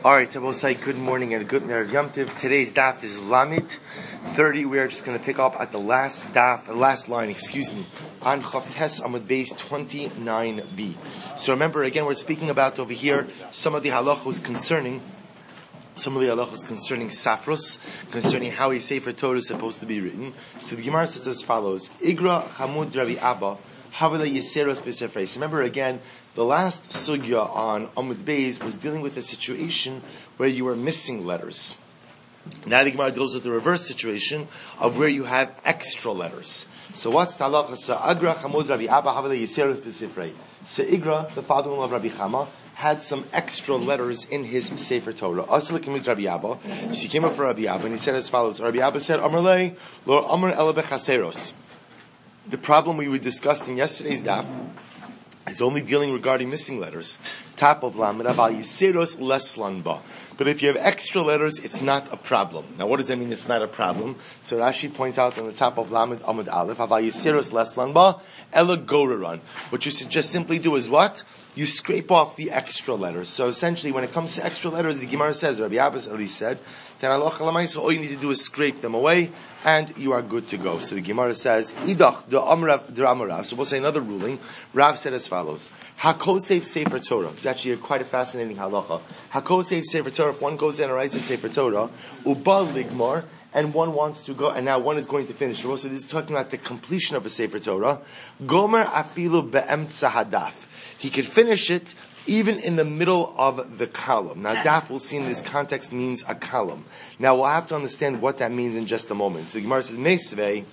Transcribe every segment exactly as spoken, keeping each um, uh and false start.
Alright, I will say good morning and good Erev Yom Tov. Today's daf is Lamed thirty. We are just going to pick up at the last daf, the last line, excuse me, on Chav Tes Amud Beis twenty-nine b. So remember, again, we're speaking about over here some of the halachos concerning, some of the halachos concerning Safros, concerning how a Sefer Torah is supposed to be written. So the Gemara says as follows: Igra Hamud Rabbi Abba Havila Yiseros B'Sefreis. Remember again, the last sugya on Amud Beis was dealing with a situation where you were missing letters. Now the Gemara deals with the reverse situation of where you have extra letters. So what's the halacha? So Agra Chamud Rabbi Abba Havila Yiseros B'Sefrei. So Igra, the father-in-law of Rabbi Chama, had some extra letters in his Sefer Torah. Also, like Rabbi Abba, she came up for Rabbi Abba and he said as follows: Rabbi Abba said, "Amrlei lo amr ela bechaseros." The problem we were discussed in yesterday's daf is only dealing regarding missing letters. Top of Lamed Aval Yiseros Leslan Ba. But if you have extra letters, it's not a problem. Now, what does that mean? It's not a problem. So Rashi points out on the top of Lamed Amud Aleph, Aval Yiseros Leslan Ba Ela Goraran. What you should just simply do is what? You scrape off the extra letters. So essentially, when it comes to extra letters, the Gemara says, Rabbi Abba at least said, that all you need to do is scrape them away, and you are good to go. So the Gemara says, Idach de Amrav de Amarav. So we'll say another ruling. Rav said as follows: Hakosef Sefer Torah. It's actually a, quite a fascinating halacha. Hakosef Sefer Torah. If one goes in and writes a Sefer Torah, Uba Ligmar, and one wants to go, and now one is going to finish. So this is talking about the completion of a Sefer Torah. Gomer afilu be'emtza hadaf. He could finish it even in the middle of the column. Now, daf, we'll see in this context, means a column. Now, we'll have to understand what that means in just a moment. So the Gemara says, Meisvei,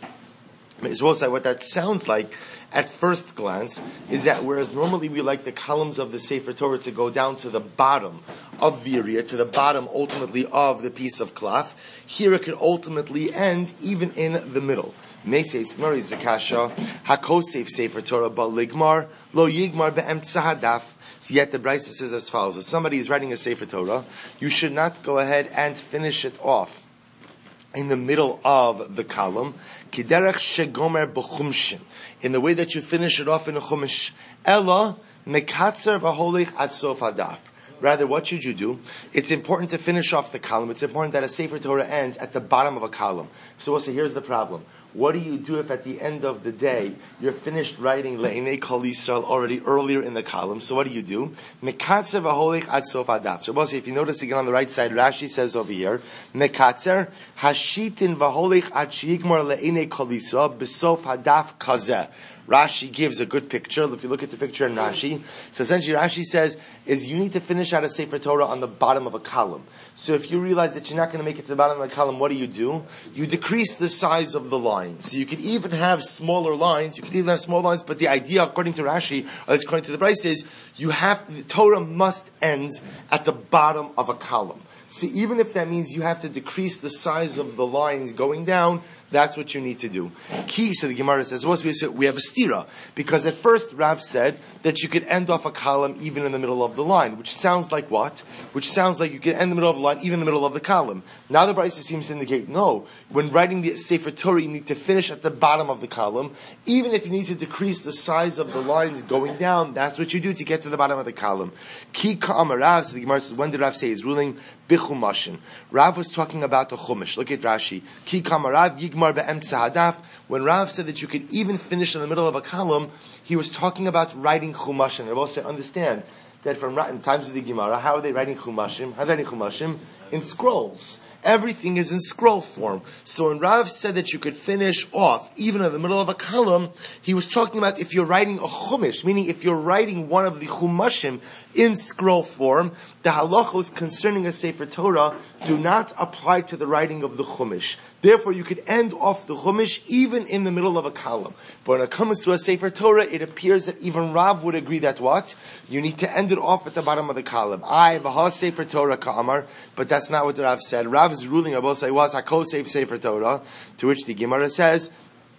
as well as what that sounds like at first glance is that whereas normally we like the columns of the Sefer Torah to go down to the bottom of the area, to the bottom ultimately of the piece of cloth, here it could ultimately end even in the middle. Meisei Smari Zakasha, Hakosef Sefer Torah, but Ligmar, Lo Yigmar Be'emtza Hadaf. So yet the Brisa says as follows: if somebody is writing a Sefer Torah, you should not go ahead and finish it off in the middle of the column, Kiderech shegomer b'chumshin, in the way that you finish it off in a chumash. Ella mekatzer v'holich ad sof hadaf. Rather, what should you do? It's important to finish off the column. It's important that a Sefer Torah ends at the bottom of a column. So we'll say, here's the problem. What do you do if at the end of the day you're finished writing Le'inei Kol Yisrael already earlier in the column? So what do you do? Mekatzer v'holich ad sof hadaf. So we'll say, if you notice again on the right side, Rashi says over here, Mekatzer hashitin v'holich ad sheyigmar Le'inei Kol Yisrael b'sof hadaf kazeh. Rashi gives a good picture. If you look at the picture in Rashi, so essentially Rashi says is you need to finish out a Sefer Torah on the bottom of a column. So if you realize that you're not going to make it to the bottom of the column, what do you do? You decrease the size of the line. So you could even have smaller lines. You could even have small lines, but the idea, according to Rashi, or according to the Brisa, is you have the Torah must end at the bottom of a column. See, even if that means you have to decrease the size of the lines going down, that's what you need to do. Key, so the Gemara says, well, we have a stira, because at first Rav said that you could end off a column even in the middle of the line, which sounds like what? Which sounds like you could end in the middle of the line, even in the middle of the column. Now the Brisa seems to indicate, no, when writing the Sefer Torah, you need to finish at the bottom of the column. Even if you need to decrease the size of the lines going down, that's what you do to get to the bottom of the column. Ki ka'amar Rav, so the Gemara says, when did Rav say his ruling? Bichumashin. Rav was talking about the chumash. Look at Rashi. Ki ka'amar Rav yigmar be'emtza hadaf. When Rav said that you could even finish in the middle of a column, he was talking about writing chumashim. They both say, understand that from in times of the Gemara, how are they writing chumashim? How are they writing chumashim? In scrolls. Everything is in scroll form. So when Rav said that you could finish off even in the middle of a column, he was talking about if you're writing a chumash, meaning if you're writing one of the chumashim in scroll form, the halachos concerning a Sefer Torah do not apply to the writing of the chumash. Therefore, you could end off the chumash even in the middle of a column. But when it comes to a Sefer Torah, it appears that even Rav would agree that what? You need to end it off at the bottom of the column. I, v'ha Sefer Torah ka'amar, but that's not what the Rav said. Rav's ruling, I will say, was hakosef Sefer Torah, to which the Gemara says,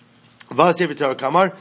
v'ha Sefer Torah ka'amar,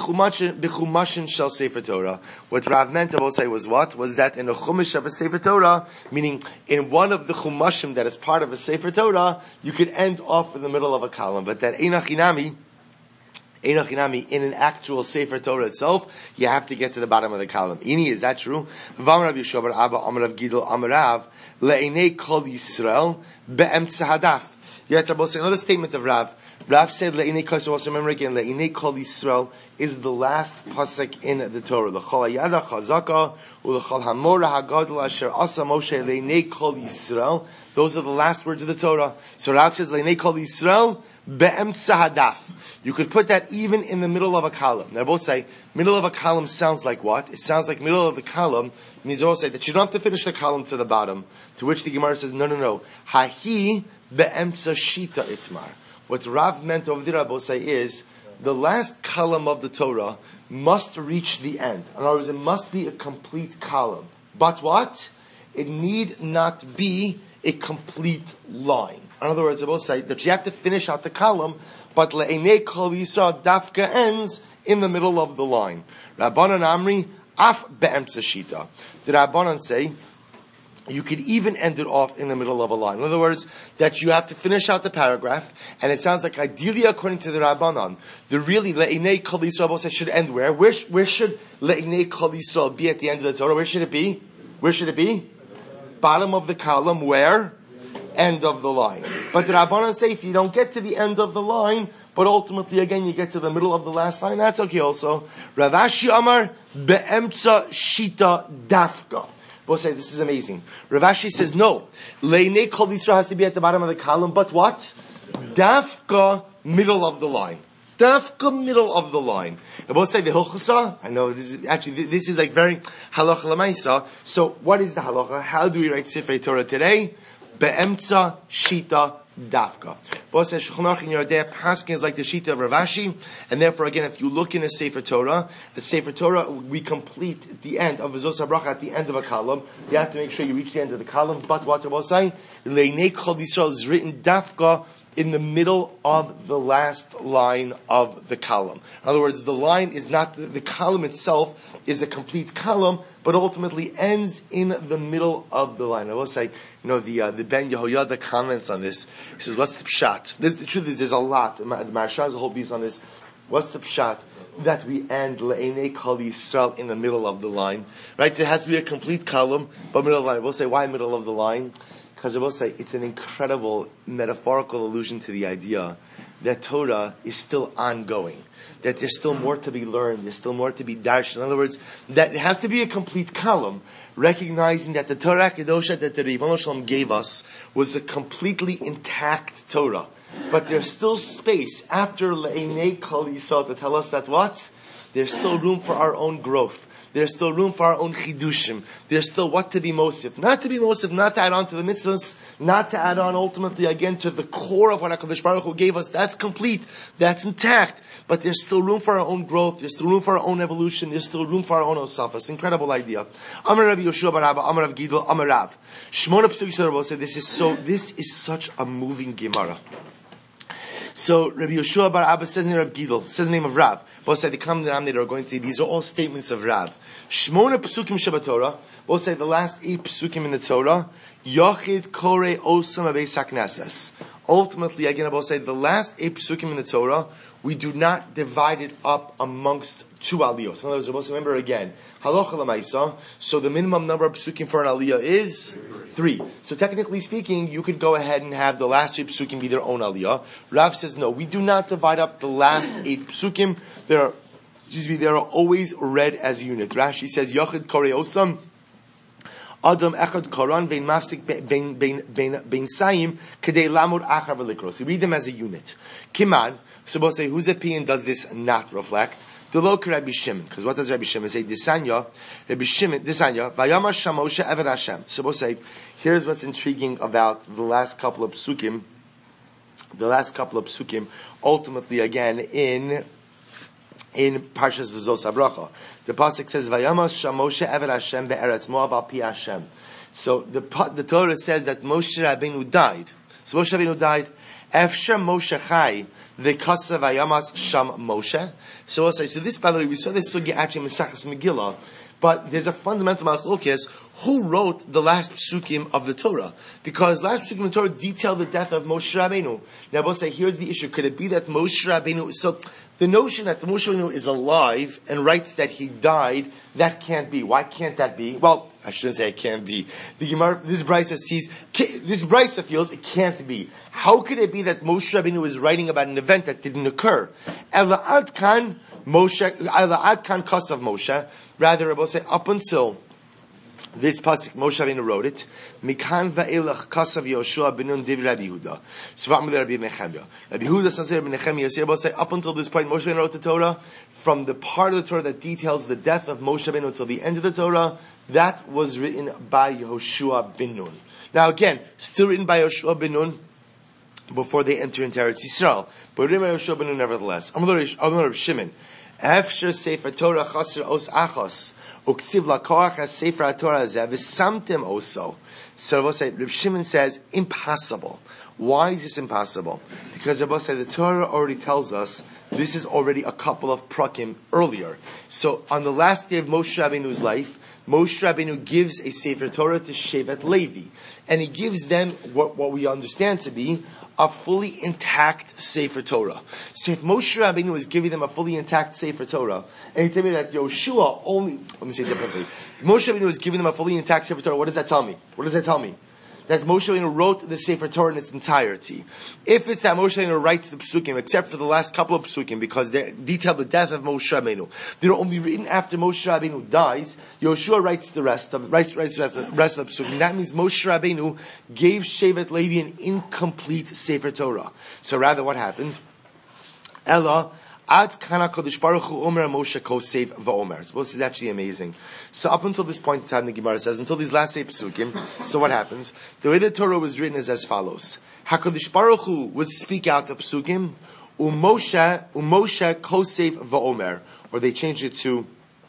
Bichumashin shall Sefer Torah. What Rav meant, I will say, was what? Was that in a chumash of a Sefer Torah, meaning in one of the chumashim that is part of a Sefer Torah, you could end off in the middle of a column. But that einach inami, Einochinami, in an actual Sefer Torah itself, you have to get to the bottom of the column. Ini, is that true? V'amar Rav Yeshua bar Abba, Amar Rav Gidol, Amar Rav, le'enei kol Yisrael, be'emtza hadaf. You have to say another statement of Rav. Rav said, le'enei kol Yisrael, also remember again, le'enei kol Yisrael is the last pasuk in the Torah. L'chol hayada chazaka, u'l'chol hamora hagadol asher asa Moshe le'enei kol Yisrael. Those are the last words of the Torah. So Rav says, le'enei kol Yisrael, be'emtza hadaf. You could put that even in the middle of a column. Now both say, middle of a column sounds like what? It sounds like middle of the column means they all say that you don't have to finish the column to the bottom. To which the Gemara says, no, no, no. Hahi be'emtza shita itmar. What Rav meant over there, Rabbi say, is the last column of the Torah must reach the end. In other words, it must be a complete column. But what? It need not be a complete line. In other words, I will say that you have to finish out the column, but le'enei kol Yisrael dafka ends in the middle of the line. Rabbanan Amri, af be'emtza shita. The Rabbanan say, you could even end it off in the middle of a line. In other words, that you have to finish out the paragraph, and it sounds like ideally according to the Rabbanan, the really le'enei kol Yisrael should end where? Where, where should le'enei kol Yisrael be at the end of the Torah? Where should it be? Where should it be? Bottom of the column, where? End of the line. But the Rabbanan say if you don't get to the end of the line, but ultimately again you get to the middle of the last line, that's okay also. Rav Ashi Amar be'emtza shita dafka. We'll say this is amazing. Rav Ashi says no. Le'nei kol Yisrael has to be at the bottom of the column, but what? Dafka, middle of the line. Dafka, middle of the line. And we'll say the Hilchasa. I know this is actually this is like very halacha lemaisa. So what is the halacha? How do we write Sifrei Torah today? Be'emtza shita dafka. Both says Shulchan Aruch in your day paskin is like the shita of Rav Ashi, and therefore again, if you look in a Sefer Torah, the Sefer Torah we complete at the end of Zos HaBracha at the end of a column. You have to make sure you reach the end of the column. But what I will say, Le'nei Kol Yisrael is written dafka in the middle of the last line of the column. In other words, the line is not, the column itself is a complete column, but ultimately ends in the middle of the line. I will say, you know, the uh, the Ben Yehoyada comments on this. He says, what's the pshat? This, the truth is, there's a lot. The Maharsha has a whole piece on this. What's the pshat? That we end Le'enei Kol Yisrael in the middle of the line. Right? There has to be a complete column, but middle of the line. We'll say, why middle of the line? Because I will say, it's an incredible metaphorical allusion to the idea that Torah is still ongoing. That there's still more to be learned, there's still more to be darshan. In other words, that it has to be a complete column, recognizing that the Torah Kedosha that the Ribono Shalom gave us was a completely intact Torah. But there's still space after Le'enei Kol Yisrael to tell us that what? There's still room for our own growth. There's still room for our own chidushim. There's still what to be mosif. Not to be mosif, not to add on to the mitzvahs, not to add on ultimately again to the core of what HaKadosh Baruch Hu gave us. That's complete. That's intact. But there's still room for our own growth. There's still room for our own evolution. There's still room for our own osafas. Incredible idea. Amar Rabbi Yoshua bar Abba, Amar Rav Gidol, Amar Rav. Shmona Pesukei Torah said this is so, this is such a moving Gemara. So Rabbi Yoshua bar Abba says the name of Gidol, says the name of Rav. Both say the common denominator are going to say these are all statements of Rav. Shmona Pesukim Shabbat Torah. Both say the last eight Pesukim in the Torah. Yochid Kore Osam Abeis HaKnesses. Ultimately, again, I will say the last eight Pesukim in the Torah, we do not divide it up amongst two aliyos. In other words, we must remember again, halacha l'maisa. So the minimum number of Pesukim for an aliyah is three. So technically speaking, you could go ahead and have the last three Pesukim be their own aliyah. Rav says no, we do not divide up the last eight Pesukim. There are, excuse me, they are always read as a unit. Rashi says, Yochid Kore Osam, Adam Echad Koran Bein Mafsik Bein Bein Bein Bein Saim Kedei Lamud Achar V'Likros. You read them as a unit. Kiman. So we'll say whose opinion does this not reflect? The local Rabbi Shimon. Because what does Rabbi Shimon say? Disanya Rabbi Shimon Disanya Vayama Shamosha Eved Hashem. So we'll say here's what's intriguing about the last couple of psukim. The last couple of psukim. Ultimately, again in. In Parshas Zos HaBracha, the pasuk says, "Vayama Moshe Eved Hashem be'eretz Moab al pi Hashem." So the the Torah says that Moshe Rabbeinu died. So Moshe Rabbeinu died. Efsher Moshe Chai v'kasa vayamas Sham Moshe. So we'll say, so this, by the way, we saw this sugya actually in Mesachas Megillah, But there's a fundamental machlokes who wrote the last psukim of the Torah, because last psukim of the Torah detail the death of Moshe Rabbeinu. Now, we'll say, here's the issue: could it be that Moshe Rabbeinu? So the notion that Moshe Rabbeinu is alive and writes that he died, that can't be. Why can't that be? Well, I shouldn't say it can't be. The Gemara, this Brisa sees, this Brisa feels it can't be. How could it be that Moshe Rabbeinu is writing about an event that didn't occur? Ela ad kan Moshe, Ela ad kan kasav Moshe. Rather, I will say up until this pasuk, Moshe Rabbeinu wrote it. Mikan va'elach kasav Yoshua benun div Rabbi Yehuda. Svam de Rabbi Nechemia. Rabbi Yehuda says Rabbi Nechemia. I will say up until this point, Moshe Rabbeinu wrote the Torah. From the part of the Torah that details the death of Moshe Rabbeinu until the end of the Torah, that was written by Yehoshua ben Nun. Now again, still written by Yehoshua ben Nun before they enter into Eretz Yisrael, but written by Yehoshua ben Nun nevertheless. Amar Rav Shimon, Efshar Sefer Torah Chaser Os Achos. Uksiv lakoach as Sefer Torah zeh v'samtem also. So Rabbi say, Reb Shimon says impossible. Why is this impossible? Because Rabbi say the Torah already tells us this is already a couple of prakim earlier. So on the last day of Moshe Rabbeinu's life, Moshe Rabbeinu gives a Sefer Torah to Shevet Levi, and he gives them what, what we understand to be a fully intact Sefer Torah. So if Moshe Rabbeinu is giving them a fully intact Sefer Torah, and you tell me that Yoshua only, let me say it differently, Moshe Rabbeinu is giving them a fully intact Sefer Torah, what does that tell me? What does that tell me? That Moshe Rabbeinu wrote the Sefer Torah in its entirety. If it's that Moshe Rabbeinu writes the Psukim, except for the last couple of Psukim, because they detail the death of Moshe Rabbeinu, they're only written after Moshe Rabbeinu dies, Yoshua writes the rest of writes, writes the rest of the Psukim. That means Moshe Rabbeinu gave Shevet Levi an incomplete Sefer Torah. So rather, what happened? Ella. Ad kana kodesh baruch hu omer Moshe kosev va'omer. So this is actually amazing. So up until this point in time, the Gemara says, until these last eight psukim, so what happens? The way the Torah was written is as follows. HaKadosh Baruch Hu would speak out the psukim, u'Moshe, u'Moshe kosev va'omer. Or they changed it to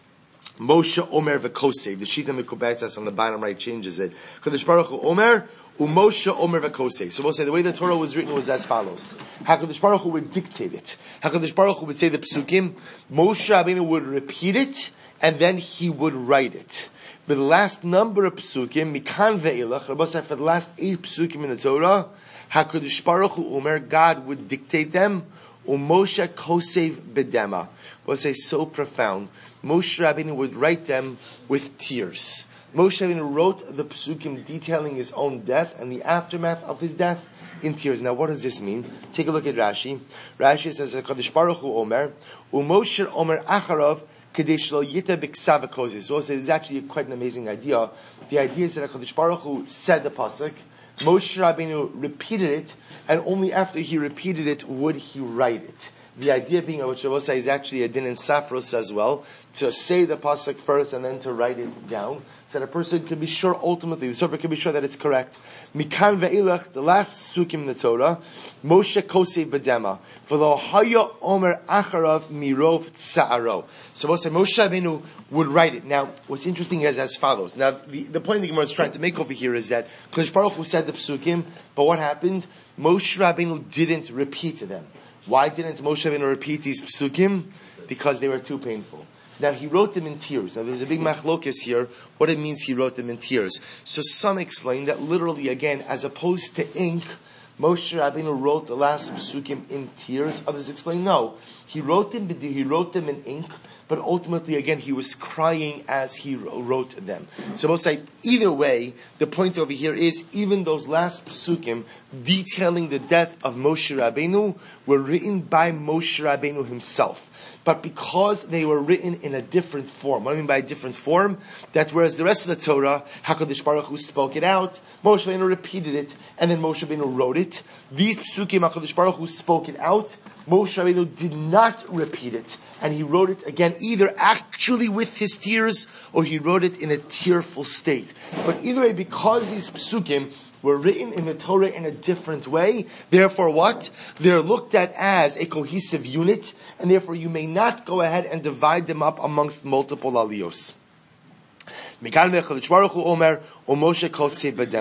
Moshe omer v'kosev. The Shita Mekubetzas on the bottom right changes it. Kadosh Baruch Hu omer, u'Moshe omer v'kosev. So we'll say the way the Torah was written was as follows. HaKadosh Baruch Hu would dictate it. HaKadosh Baruch Hu would say the psukim, Moshe Rabbeinu would repeat it, and then he would write it. For the last number of psukim, Mikan ve'elach, Rabbi said for the last eight psukim in the Torah, HaKadosh Baruch Hu omer, God would dictate them, u'Moshe kosev bedema. We'll say so profound. Moshe Rabbeinu would write them with tears. Moshe Rabbeinu wrote the psukim detailing his own death and the aftermath of his death in tears. Now, what does this mean? Take a look at Rashi. Rashi says, "Kadosh Baruch Hu Omer, uMoshe Omer Acharov Kadesh Lo Yita B'Ksav Kozis." So it's actually quite an amazing idea. The idea is that Kadosh Baruch Hu said the pasuk, Moshe Rabbeinu repeated it, and only after he repeated it would he write it. The idea being, which I will say is actually a din in Safros as well, to say the pasuk first and then to write it down, so that a person can be sure ultimately, the sofer can be sure that it's correct. Mikan ve'ilach, the last psukim in the Torah, Moshe kosev bedema, for the haya omer acharav mirov tsa'aro. So we'll say Moshe Rabbeinu would write it. Now, what's interesting is as follows. Now, the, the point the Gemara is trying to make over here is that Kadosh Baruch Hu said the psukim, but what happened? Moshe Rabbeinu didn't repeat them. Why didn't Moshe Rabbeinu repeat these psukim? Because they were too painful. Now, he wrote them in tears. Now, there's a big machlokes here, what it means he wrote them in tears. So some explain that literally, again, as opposed to ink, Moshe Rabbeinu wrote the last psukim in tears. Others explain, no. He wrote them, he wrote them in ink, but ultimately, again, he was crying as he wrote them. So we'll say, either way, the point over here is, even those last psukim detailing the death of Moshe Rabbeinu were written by Moshe Rabbeinu himself. But because they were written in a different form, what I mean by a different form, that whereas the rest of the Torah, HaKadosh Baruch Hu spoke it out, Moshe Rabbeinu repeated it, and then Moshe Rabbeinu wrote it. These psukim, HaKadosh Baruch Hu spoke it out, Moshe Rabbeinu did not repeat it, and he wrote it again either actually with his tears, or he wrote it in a tearful state. But either way, because these psukim were written in the Torah in a different way, therefore what? They're looked at as a cohesive unit, and therefore you may not go ahead and divide them up amongst multiple aliyos.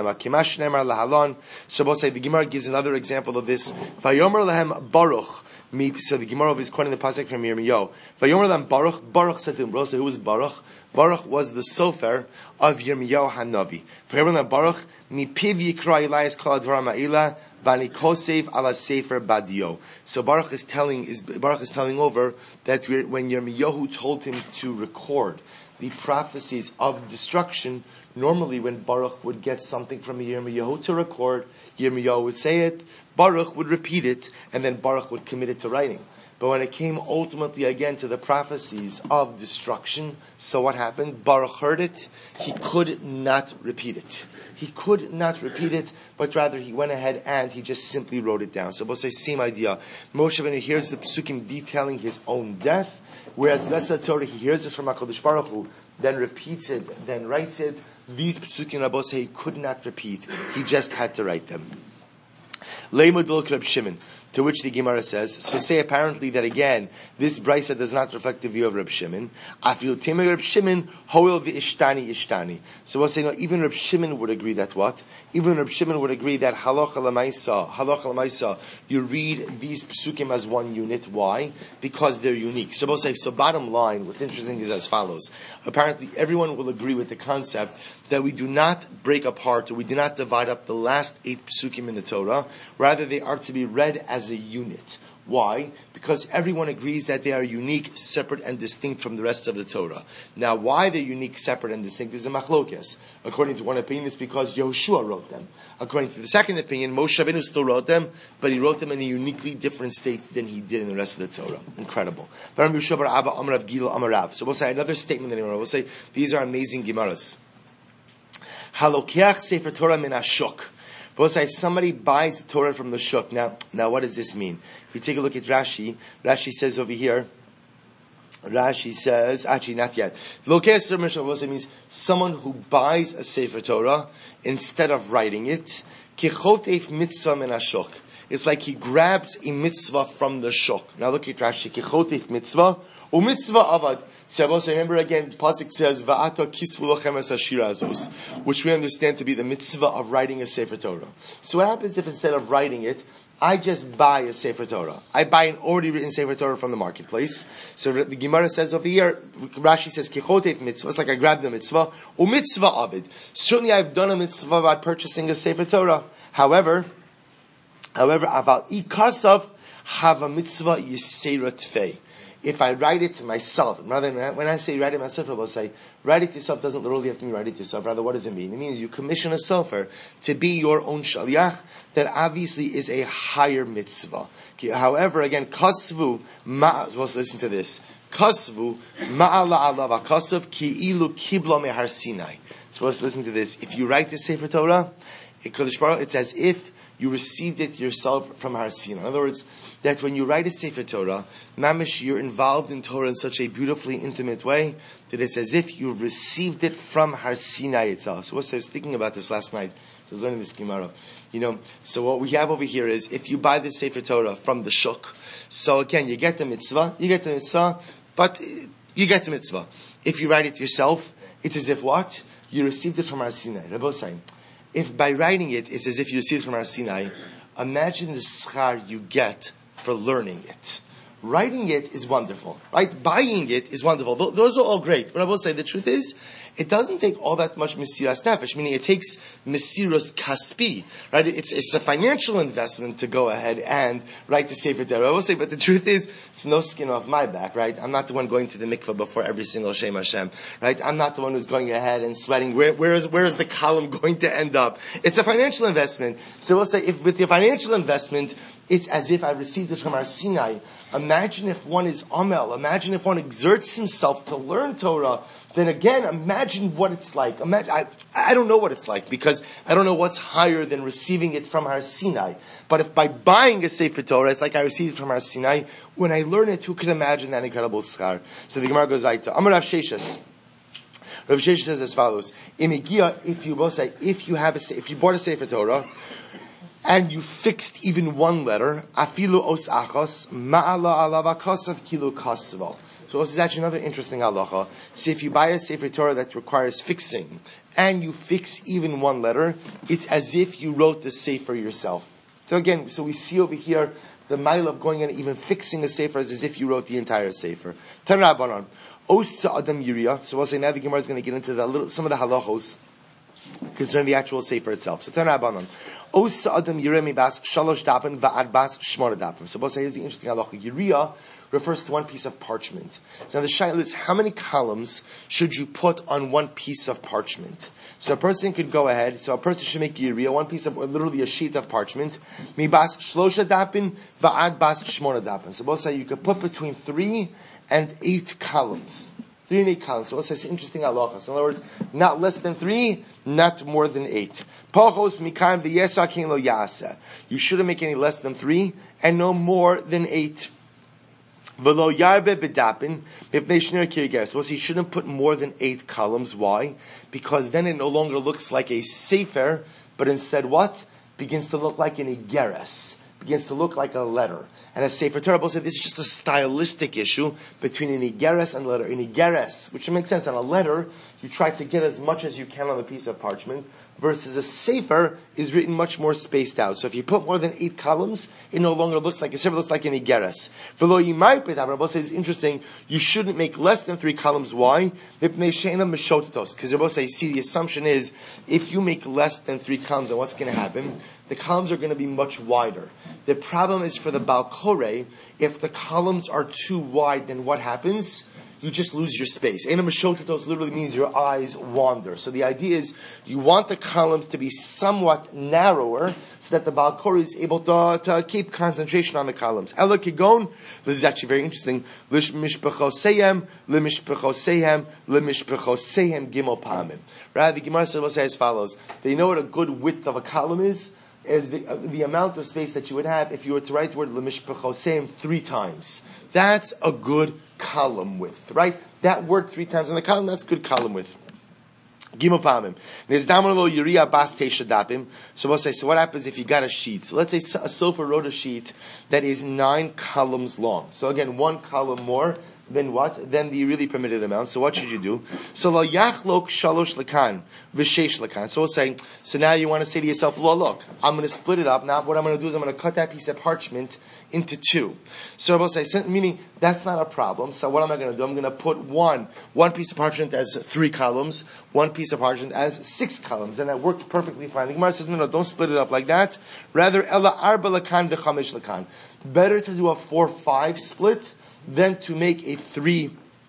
So we'll say the Gemara gives another example of this. Vayomer lahem Baruch Me, so the Gemara is quoting the pasuk from Yirmiyahu. Vayomer Lam Baruch. Baruch said to him, Rosa, who was Baruch? Baruch was the sofer of Yirmiyahu Hanavi. Vayomer Lam Baruch. Mi piv yikra Elias kol advar ma'ila. Vani kosev ala sefer badio. So Baruch is telling is Baruch is telling over that when Yirmiyahu told him to record the prophecies of destruction, normally when Baruch would get something from Yirmiyahu to record, Yirmiyahu would say it, Baruch would repeat it, and then Baruch would commit it to writing. But when it came ultimately again to the prophecies of destruction, so what happened? Baruch heard it, he could not repeat it. He could not repeat it, but rather he went ahead and he just simply wrote it down. So we'll say same idea. Moshe Rabbeinu hears the psukim detailing his own death, whereas the rest of the Torah, he hears it from HaKadosh Baruch Hu, then repeats it, then writes it. These psukim, Rabbi say, he could not repeat. He just had to write them. Leimudul Reb Shimon, to which the Gemara says, so say apparently that again, this brisa does not reflect the view of Reb Shimon. Afil Timei Reb Shimon, hoil v'ishtani ishtani. So we'll say, no, even Reb Shimon would agree that what? Even Reb Shimon would agree that halacha l'maisa, halacha l'maisa, you read these psukim as one unit. Why? Because they're unique. So we'll say, so bottom line, what's interesting is as follows. Apparently everyone will agree with the concept that we do not break apart, or we do not divide up the last eight psukim in the Torah. Rather, they are to be read as a unit. Why? Because everyone agrees that they are unique, separate, and distinct from the rest of the Torah. Now, why they're unique, separate, and distinct is a machlokes. According to one opinion, it's because Yehoshua wrote them. According to the second opinion, Moshe Rabbeinu still wrote them, but he wrote them in a uniquely different state than he did in the rest of the Torah. Incredible. So we'll say another statement anyway. We'll say these are amazing Gemaras. Halokiach Sefer Torah min hashuk. But if somebody buys the Torah from the shuk, now, now what does this mean? If you take a look at Rashi, Rashi says over here, Rashi says, actually not yet. Lokeach Torah min hashuk means someone who buys a Sefer Torah instead of writing it. Kichotef mitzvah min hashuk. It's like he grabs a mitzvah from the shuk. Now look at Rashi. Kichotef mitzvah, u mitzvah avad. So remember again, the pasuk says, "Va'ata kisvu lochem es hashirazos," which we understand to be the mitzvah of writing a Sefer Torah. So what happens if instead of writing it, I just buy a Sefer Torah? I buy an already written Sefer Torah from the marketplace. So the Gemara says over here, Rashi says, "Kichotev mitzvah." It's like I grabbed the mitzvah, u mitzvah avid. Certainly, I've done a mitzvah by purchasing a Sefer Torah. However, however, about ikasav have a mitzvah yisera tfei. If I write it to myself, rather than when I say write it myself, I will say write it to yourself doesn't literally have to mean write it to yourself. Rather, what does it mean? It means you commission a sofer to be your own shaliach. That obviously is a higher mitzvah. However, again, kasvu ma. Let's listen to this. Kasvu ma'ala alav akasav ki ilu kibla mehar Sinai. So let's listen to this. If you write the Sefer Torah, it's as if you received it yourself from Har Sinai. In other words, that when you write a Sefer Torah, mamish, you're involved in Torah in such a beautifully intimate way that it's as if you received it from Har Sinai itself. So I was thinking about this last night. So I was learning this Gemara. You know, so what we have over here is, if you buy the Sefer Torah from the shuk, so again, you get the mitzvah, you get the mitzvah, but you get the mitzvah. If you write it yourself, it's as if what? You received it from Har Sinai. Rabbi saying, if by writing it, it's as if you received it from Har Sinai, imagine the schar you get for learning it. Writing it is wonderful, right? Buying it is wonderful. Those are all great. But I will say, the truth is, it doesn't take all that much mesiras nefesh, meaning it takes mesiras kaspi, right? It's, it's a financial investment to go ahead and write the Sefer Torah. I will say, but the truth is, it's no skin off my back, right? I'm not the one going to the mikveh before every single Shem Hashem, right? I'm not the one who's going ahead and sweating. Where, where is, where is the column going to end up? It's a financial investment. So we'll say, if with the financial investment, it's as if I received it from Har Sinai. Imagine if one is amel. Imagine if one exerts himself to learn Torah. Then again, imagine what it's like. Imagine, I, I don't know what it's like, because I don't know what's higher than receiving it from Har Sinai. But if by buying a Sefer Torah, it's like I received it from Har Sinai, when I learn it, who could imagine that incredible schar? So the Gemara goes like, Amar Rav Sheshas. Rav Sheshas says as follows: Imigia, if you both say, if you have a, if you bought a Sefer Torah, and you fixed even one letter, afilu os achos, ma'ala alav akasav kilo kasvo. So this is actually another interesting halacha. So if you buy a Sefer Torah that requires fixing, and you fix even one letter, it's as if you wrote the Sefer yourself. So again, so we see over here the mile of going and even fixing a sefer as if you wrote the entire sefer. Tan Rabbanon. Osa Adam Yiriya. So we'll say now the Gemara is going to get into the little, some of the halachos concerning the actual sefer itself. So Tan Rabbanon. Osa Adam Yiriya mibas shalosh dapen va'ad bas shmona dapen. So we'll say here's the interesting halacha. Yiriya refers to one piece of parchment. So now the shaila is, how many columns should you put on one piece of parchment? So a person could go ahead, so a person should make yiriya, one piece of, literally a sheet of parchment, mi bas shlosha dapin, va'ad bas shmona dapin. So both say you could put between three and eight columns. Three and eight columns. So both say it's interesting halacha. So in other words, not less than three, not more than eight. Pachos mikayim v'yesa king lo yasa. You shouldn't make any less than three, and no more than eight. V'lo yarbe bedapin mipnei shnei kirger. So he shouldn't put more than eight columns. Why? Because then it no longer looks like a sefer, but instead what? Begins to look like an igeres. Begins to look like a letter. And as Sefer Torah said, this is just a stylistic issue between an igeres and a letter. An igeres, which makes sense, on a letter, you try to get as much as you can on the piece of parchment, versus a sefer is written much more spaced out. So if you put more than eight columns, it no longer looks like a sefer, it looks like an igeres. V'lo yimayr pei, Rabbi says, interesting, you shouldn't make less than three columns. Why? Because Rabbi says, see, the assumption is, if you make less than three columns, then what's going to happen? The columns are going to be much wider. The problem is for the Baal Koreh, if the columns are too wide, then what happens? You just lose your space. Eina Meshotetos literally means your eyes wander. So the idea is you want the columns to be somewhat narrower so that the Baal Koreh is able to, to keep concentration on the columns. Ela Kigon, this is actually very interesting. Lish Mishpechosehem, Limishpechosehem, Limishpechosehem Gimel Pamim. Rather, the Gemara will say as follows. They know what a good width of a column is? Is the, uh, the amount of space that you would have if you were to write the word Limishpechosehem three times. That's a good column width, right? That word three times in a column, that's good column width. Gimel Pamim. So we'll say, so what happens if you got a sheet? So let's say a sofer wrote a sheet that is nine columns long. So again, one column more than what? Than the really permitted amount. So what should you do? So lo yachlok shalosh lekan v'sheish lekan. So we'll say, so now you want to say to yourself, lo look, I'm going to split it up. Now what I'm going to do is I'm going to cut that piece of parchment into two. So we'll say, so, meaning that's not a problem. So what am I going to do? I'm going to put one, one piece of parchment as three columns, one piece of parchment as six columns, and that worked perfectly fine. The Gemara says, no, no, don't split it up like that. Rather, ela arba lekan v'chamesh lekan. Better to do a four five split than to make a three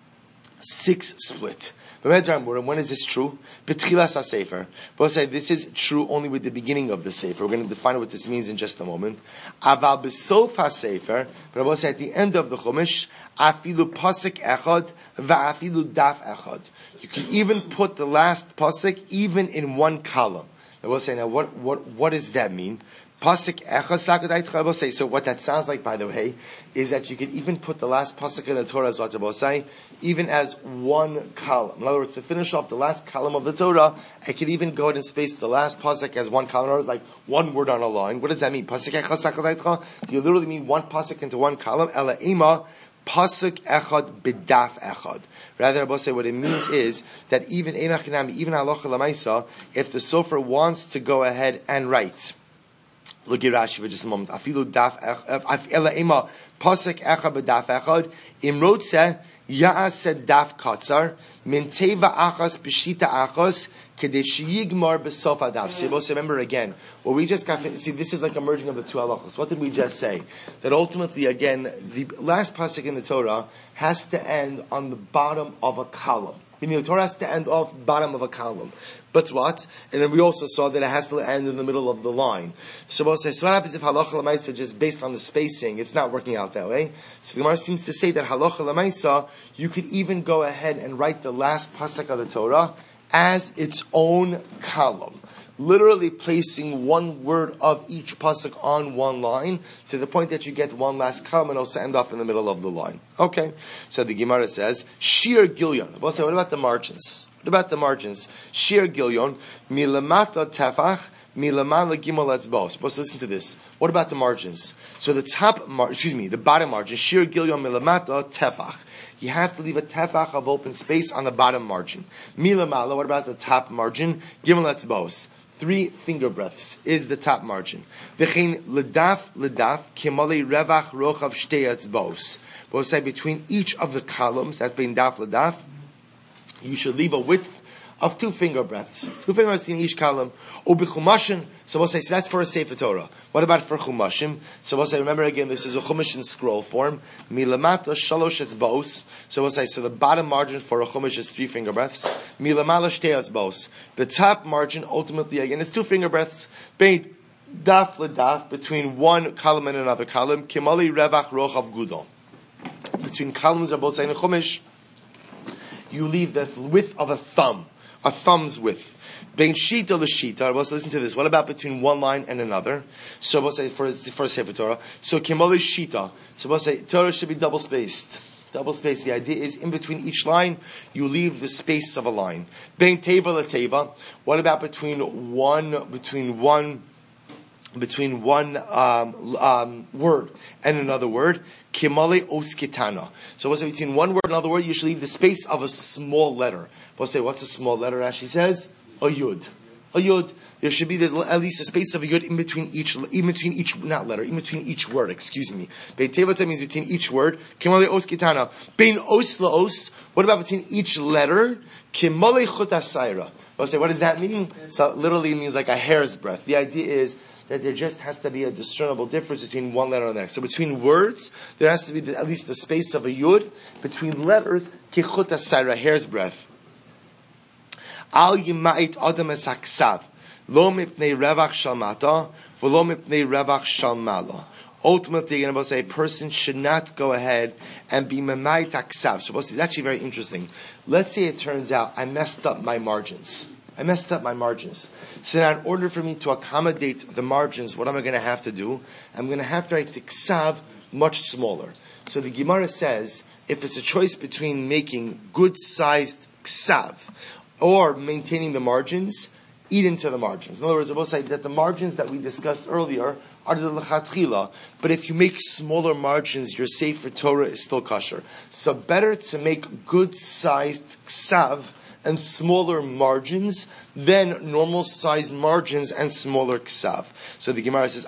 six split. When is this true? B'tchilas ha-sefer. We'll say this is true only with the beginning of the sefer. We're going to define what this means in just a moment. Aval b'sof ha-sefer, but we'll say at the end of the chumash, afilu pasuk echad va'afilu daf echad. You can even put the last pasuk even in one column. I will say now, what what what does that mean? Pasuk echad sakadait. I will say, so what that sounds like, by the way, is that you could even put the last pasuk in the Torah, as what I will say, even as one column. In other words, to finish off the last column of the Torah, I could even go ahead and space the last pasuk as one column. In other words, like one word on a line. What does that mean? Pasuk echad sakadait. You literally mean one pasuk into one column. Ela ima pasuk echad b'daf echad. Rather, I will say what it means is that even einachinami, even halacha lamaisa, if the sofer wants to go ahead and write. Look at Rashi for just a moment. Afilu daf echad, ela ima pasuk echad b'daf echad. Imrotze ya'aseh daf katzar min teva achas b'shita achas kadesh yigmar b'sof adaf. So remember again, what we just got. See, this is like a merging of the two halachos. What did we just say? That ultimately, again, the last pasuk in the Torah has to end on the bottom of a column. Meaning the Torah has to end off bottom of a column. But what? And then we also saw that it has to end in the middle of the line. So we'll say, so what happens if halacha l'maisa just based on the spacing, it's not working out that way? So the Gemara seems to say that halacha l'maisa, you could even go ahead and write the last pasuk of the Torah as its own column. Literally placing one word of each pasuk on one line to the point that you get one last column and also end off in the middle of the line. Okay, so the Gemara says, Shir Gilyon. We'll say, what about the margins? What about the margins? Shir Gilyon, milamata tefach, milamala gimel etzbos. Let's listen to this. What about the margins? So the top, mar- excuse me, the bottom margin, Shir Gilyon milamata tefach. You have to leave a tefach of open space on the bottom margin. Milamala, what about the top margin? Gimel etzbos. Three finger breadths is the top margin. V'chein ledaf ledaf kimali revach rochav shtei etzbos. Both say between each of the columns, that's being daf ledaf, you should leave a width of two finger breadths. Two finger breadths in each column. Ubichumashin. So we'll say, so that's for a Sefer Torah. What about for Chumashim? So we'll say, remember again, this is a Chumash in scroll form. Milamata shalosh etzbos. So we'll say, so the bottom margin for a Chumash is three finger breadths. Milamala shtei etzbos. The top margin, ultimately, again, is two finger breadths. Bein daf ledaf, between one column and another column. Kimali revach rochav gudol. Between columns of both saying a Chumash, you leave the width of a thumb. A thumb's width. Bein shita l'shita. Let's listen to this. What about between one line and another? So we'll say for for Sefer Torah. So kimoli shita. So we'll say Torah should be double spaced. Double spaced. The idea is in between each line you leave the space of a line. Bein teva l'teva. What about between one between one between one um, um, word and another word? Kimale oskitana. So we'll say between one word and another word, you should leave the space of a small letter. We'll say, what's a small letter? Rashi says, a yud. A yud. There should be the, at least a space of a yud in between each, in between each, not letter, in between each word, excuse me. Bein tevata means between each word. Kimale oskitana. Bein os laos. What about between each letter? Kimale chutasayra. We'll say, what does that mean? So literally it means like a hair's breadth. The idea is that there just has to be a discernible difference between one letter and the next. So between words, there has to be the, at least the space of a yud. Between letters, kichut asayra, hair's breadth. Al yimait adam es haksav, lo mipnei revach shalmata, v'lo mipnei revach shalmala. Ultimately, you're going to say a person should not go ahead and be memait haksav. So it's actually very interesting. Let's say it turns out I messed up my margins. I messed up my margins. So now in order for me to accommodate the margins, what am I going to have to do? I'm going to have to write the ksav much smaller. So the Gemara says, if it's a choice between making good-sized ksav or maintaining the margins, eat into the margins. In other words, I will say that the margins that we discussed earlier are the lechatchila, but if you make smaller margins, your Sefer Torah is still kosher. So better to make good-sized ksav and smaller margins than normal sized margins and smaller ksav. So the Gemara says,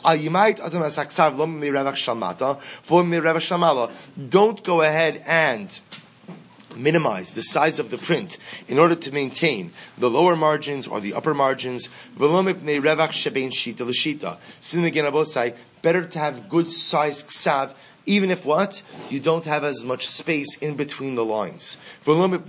don't go ahead and minimize the size of the print in order to maintain the lower margins or the upper margins. Sin again, Abosai, better to have good sized ksav, even if what? You don't have as much space in between the lines. Similarly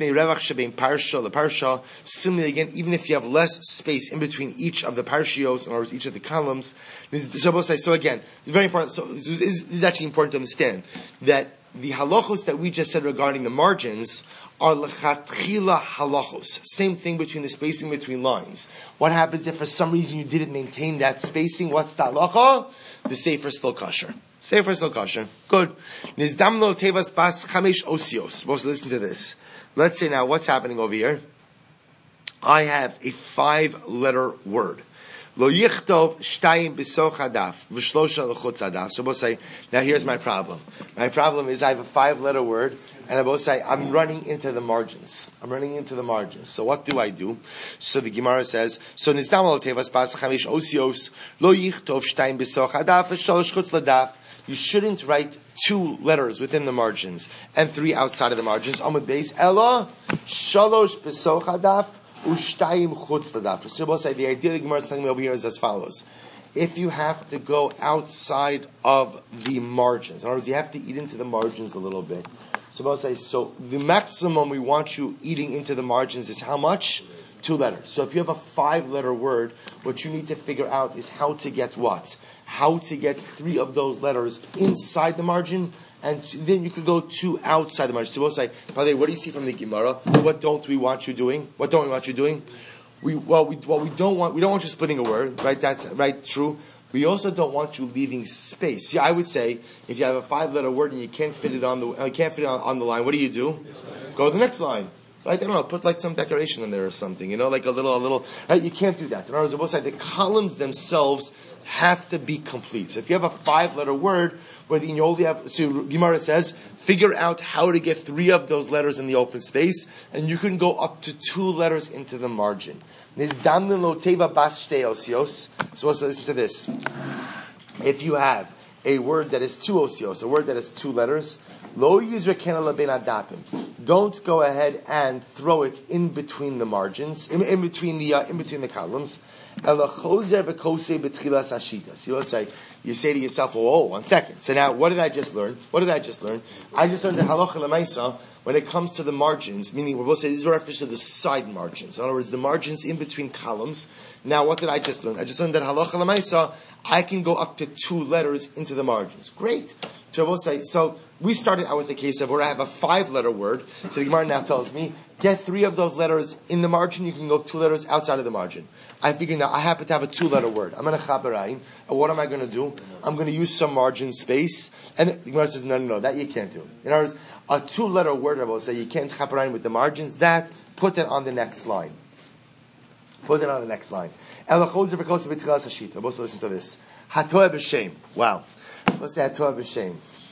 again, even if you have less space in between each of the parshios, or each of the columns. So again, it's very important. So this is actually important to understand that the halachos that we just said regarding the margins are lechatchila halachos. Same thing between the spacing between lines. What happens if for some reason you didn't maintain that spacing? What's the halacha? The sefer is still kosher. Sefer is still kosher. Good. Nizdamlo tevas bas chamesh osios. Supposed to listen to this. Let's say now what's happening over here. I have a five-letter word. Lo yichtov shtayim b'soch hadaf v'shlosha l'chutz hadaf. So we'll say, now here's my problem. My problem is I have a five-letter word, and I will say I'm running into the margins. I'm running into the margins. So what do I do? So the Gemara says, so nizdam lo tevas bas chamesh osios lo yichtov shtayim b'soch hadaf v'shlosh chutz l'daf. You shouldn't write two letters within the margins and three outside of the margins. Amud beis ella shalosh b'soch hadaf. Ushtayim chutz l'daf. So we'll say the idea the Gemara is telling me over here is as follows: if you have to go outside of the margins, in other words, you have to eat into the margins a little bit. So we'll say, so the maximum we want you eating into the margins is how much? Two letters. So if you have a five-letter word, what you need to figure out is how to get what? How to get three of those letters inside the margin, and then you could go two outside the margin. So we'll say, by the way, what do you see from the Gemara? What don't we want you doing? What don't we want you doing? We well, we well, we don't want we don't want you splitting a word, right? That's right, true. We also don't want you leaving space. Yeah, I would say if you have a five-letter word and you can't fit it on the uh, you can't fit it on, on the line, what do you do? Go to the next line. right? I don't know, put like some decoration in there or something, you know, like a little, a little, right? You can't do that. In other words, the columns themselves have to be complete. So if you have a five-letter word, where you only have, so Gemara says, figure out how to get three of those letters in the open space, and you can go up to two letters into the margin. So let's listen to this. If you have a word that is two osios, a word that is two letters, lo yizrakena lebein adapim. Don't go ahead and throw it in between the margins, in, in between the uh, in between the columns. Ela chozer v'kosei b'tchilas hashita. So you'll say, you say to yourself, oh, oh, one second. So now, what did I just learn? What did I just learn? I just learned that halacha lemaisa, when it comes to the margins, meaning we're both saying these are references to the side margins. In other words, the margins in between columns. Now, what did I just learn? I just learned that halacha lemaisa, I can go up to two letters into the margins. Great. So we'll say, so we started out with a case of where I have a five-letter word. So the Gemara now tells me, get three of those letters in the margin, you can go two letters outside of the margin. I figure now, I happen to have a two-letter word. I'm going to chaberayim, and what am I going to do? I'm going to use some margin space. And the Gemara says, no, no, no, that you can't do. In other words, a two-letter word, I will say, you can't chaberayim with the margins. That, put it on the next line. Put it on the next line. Also listen to this. Hatoah b'shem. Wow. Let's say hatoah b'shem.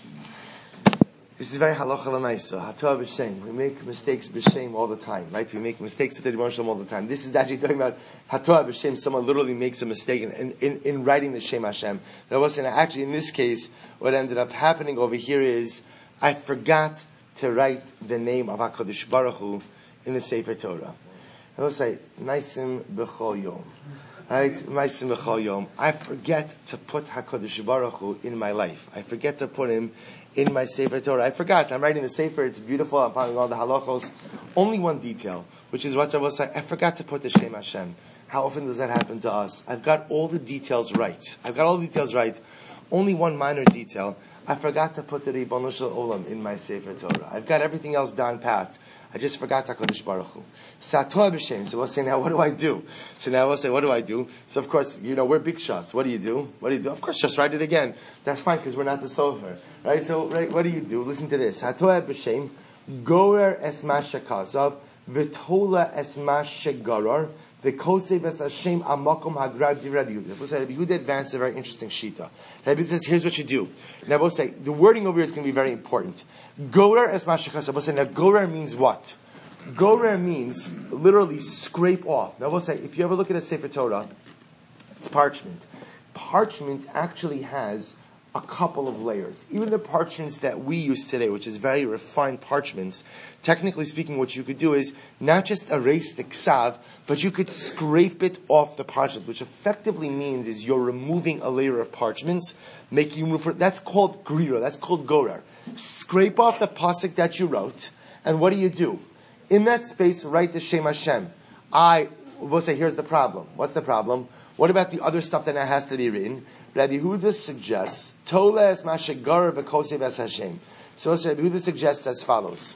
This is very halacha l'maisa. Hatoah b'shem. We make mistakes b'shem all the time, right? We make mistakes with the Rebbeinu Shalom all the time. This is actually talking about hatoah b'shem. Someone literally makes a mistake in, in, in, in writing the Shem Hashem. Now, what's actually in this case, what ended up happening over here is I forgot to write the name of HaKadosh Baruch Hu in the Sefer Torah. I will say Naisim B'chol Yom. Right? Naisim B'chol Yom. I forget to put HaKadosh Baruch Hu in my life. I forget to put him in my Sefer Torah. I forgot. I'm writing the Sefer. It's beautiful. I'm finding all the halachos. Only one detail, which is what I will say. I forgot to put the Shem Hashem. How often does that happen to us? I've got all the details right. I've got all the details right. Only one minor detail. I forgot to put the Ribono Shel Olam in my Sefer Torah. I've got everything else down pat. I just forgot HaKadosh Baruch Hu. Satoah b'shem. So we'll say, now what do I do? So now we'll say, what do I do? So of course, you know, we're big shots. What do you do? What do you do? Of course, just write it again. That's fine, because we're not the sofer. Right? So, right, what do you do? Listen to this. Satoah b'shem. Gorer es ma shekasav. V'tola es ma shegarar. V'kosei ves Hashem amakom hagrar di Rabbi Yehuda. We'll say, Rabbi Yehuda advanced a very interesting shita. Rabbi Yehuda says, here's what you do. Now we'll say, the wording over here is going to be very important. Gorer es ma shekasav. We'll say, now gorer means what? Gorer means literally scrape off. Now we'll say, if you ever look at a Sefer Torah, it's parchment. Parchment actually has a couple of layers. Even the parchments that we use today, which is very refined parchments, technically speaking, what you could do is not just erase the ksav, but you could scrape it off the parchment, which effectively means is you're removing a layer of parchments, making room for, that's called grira, that's called gorer. Scrape off the pasuk that you wrote, and what do you do? In that space, write the Shem Hashem. I will say, here's the problem. What's the problem? What about the other stuff that has to be written? Rabbi Yehuda suggests, Tola es mashegar v'kosev es Hashem. So Rabbi Yehuda suggests as follows.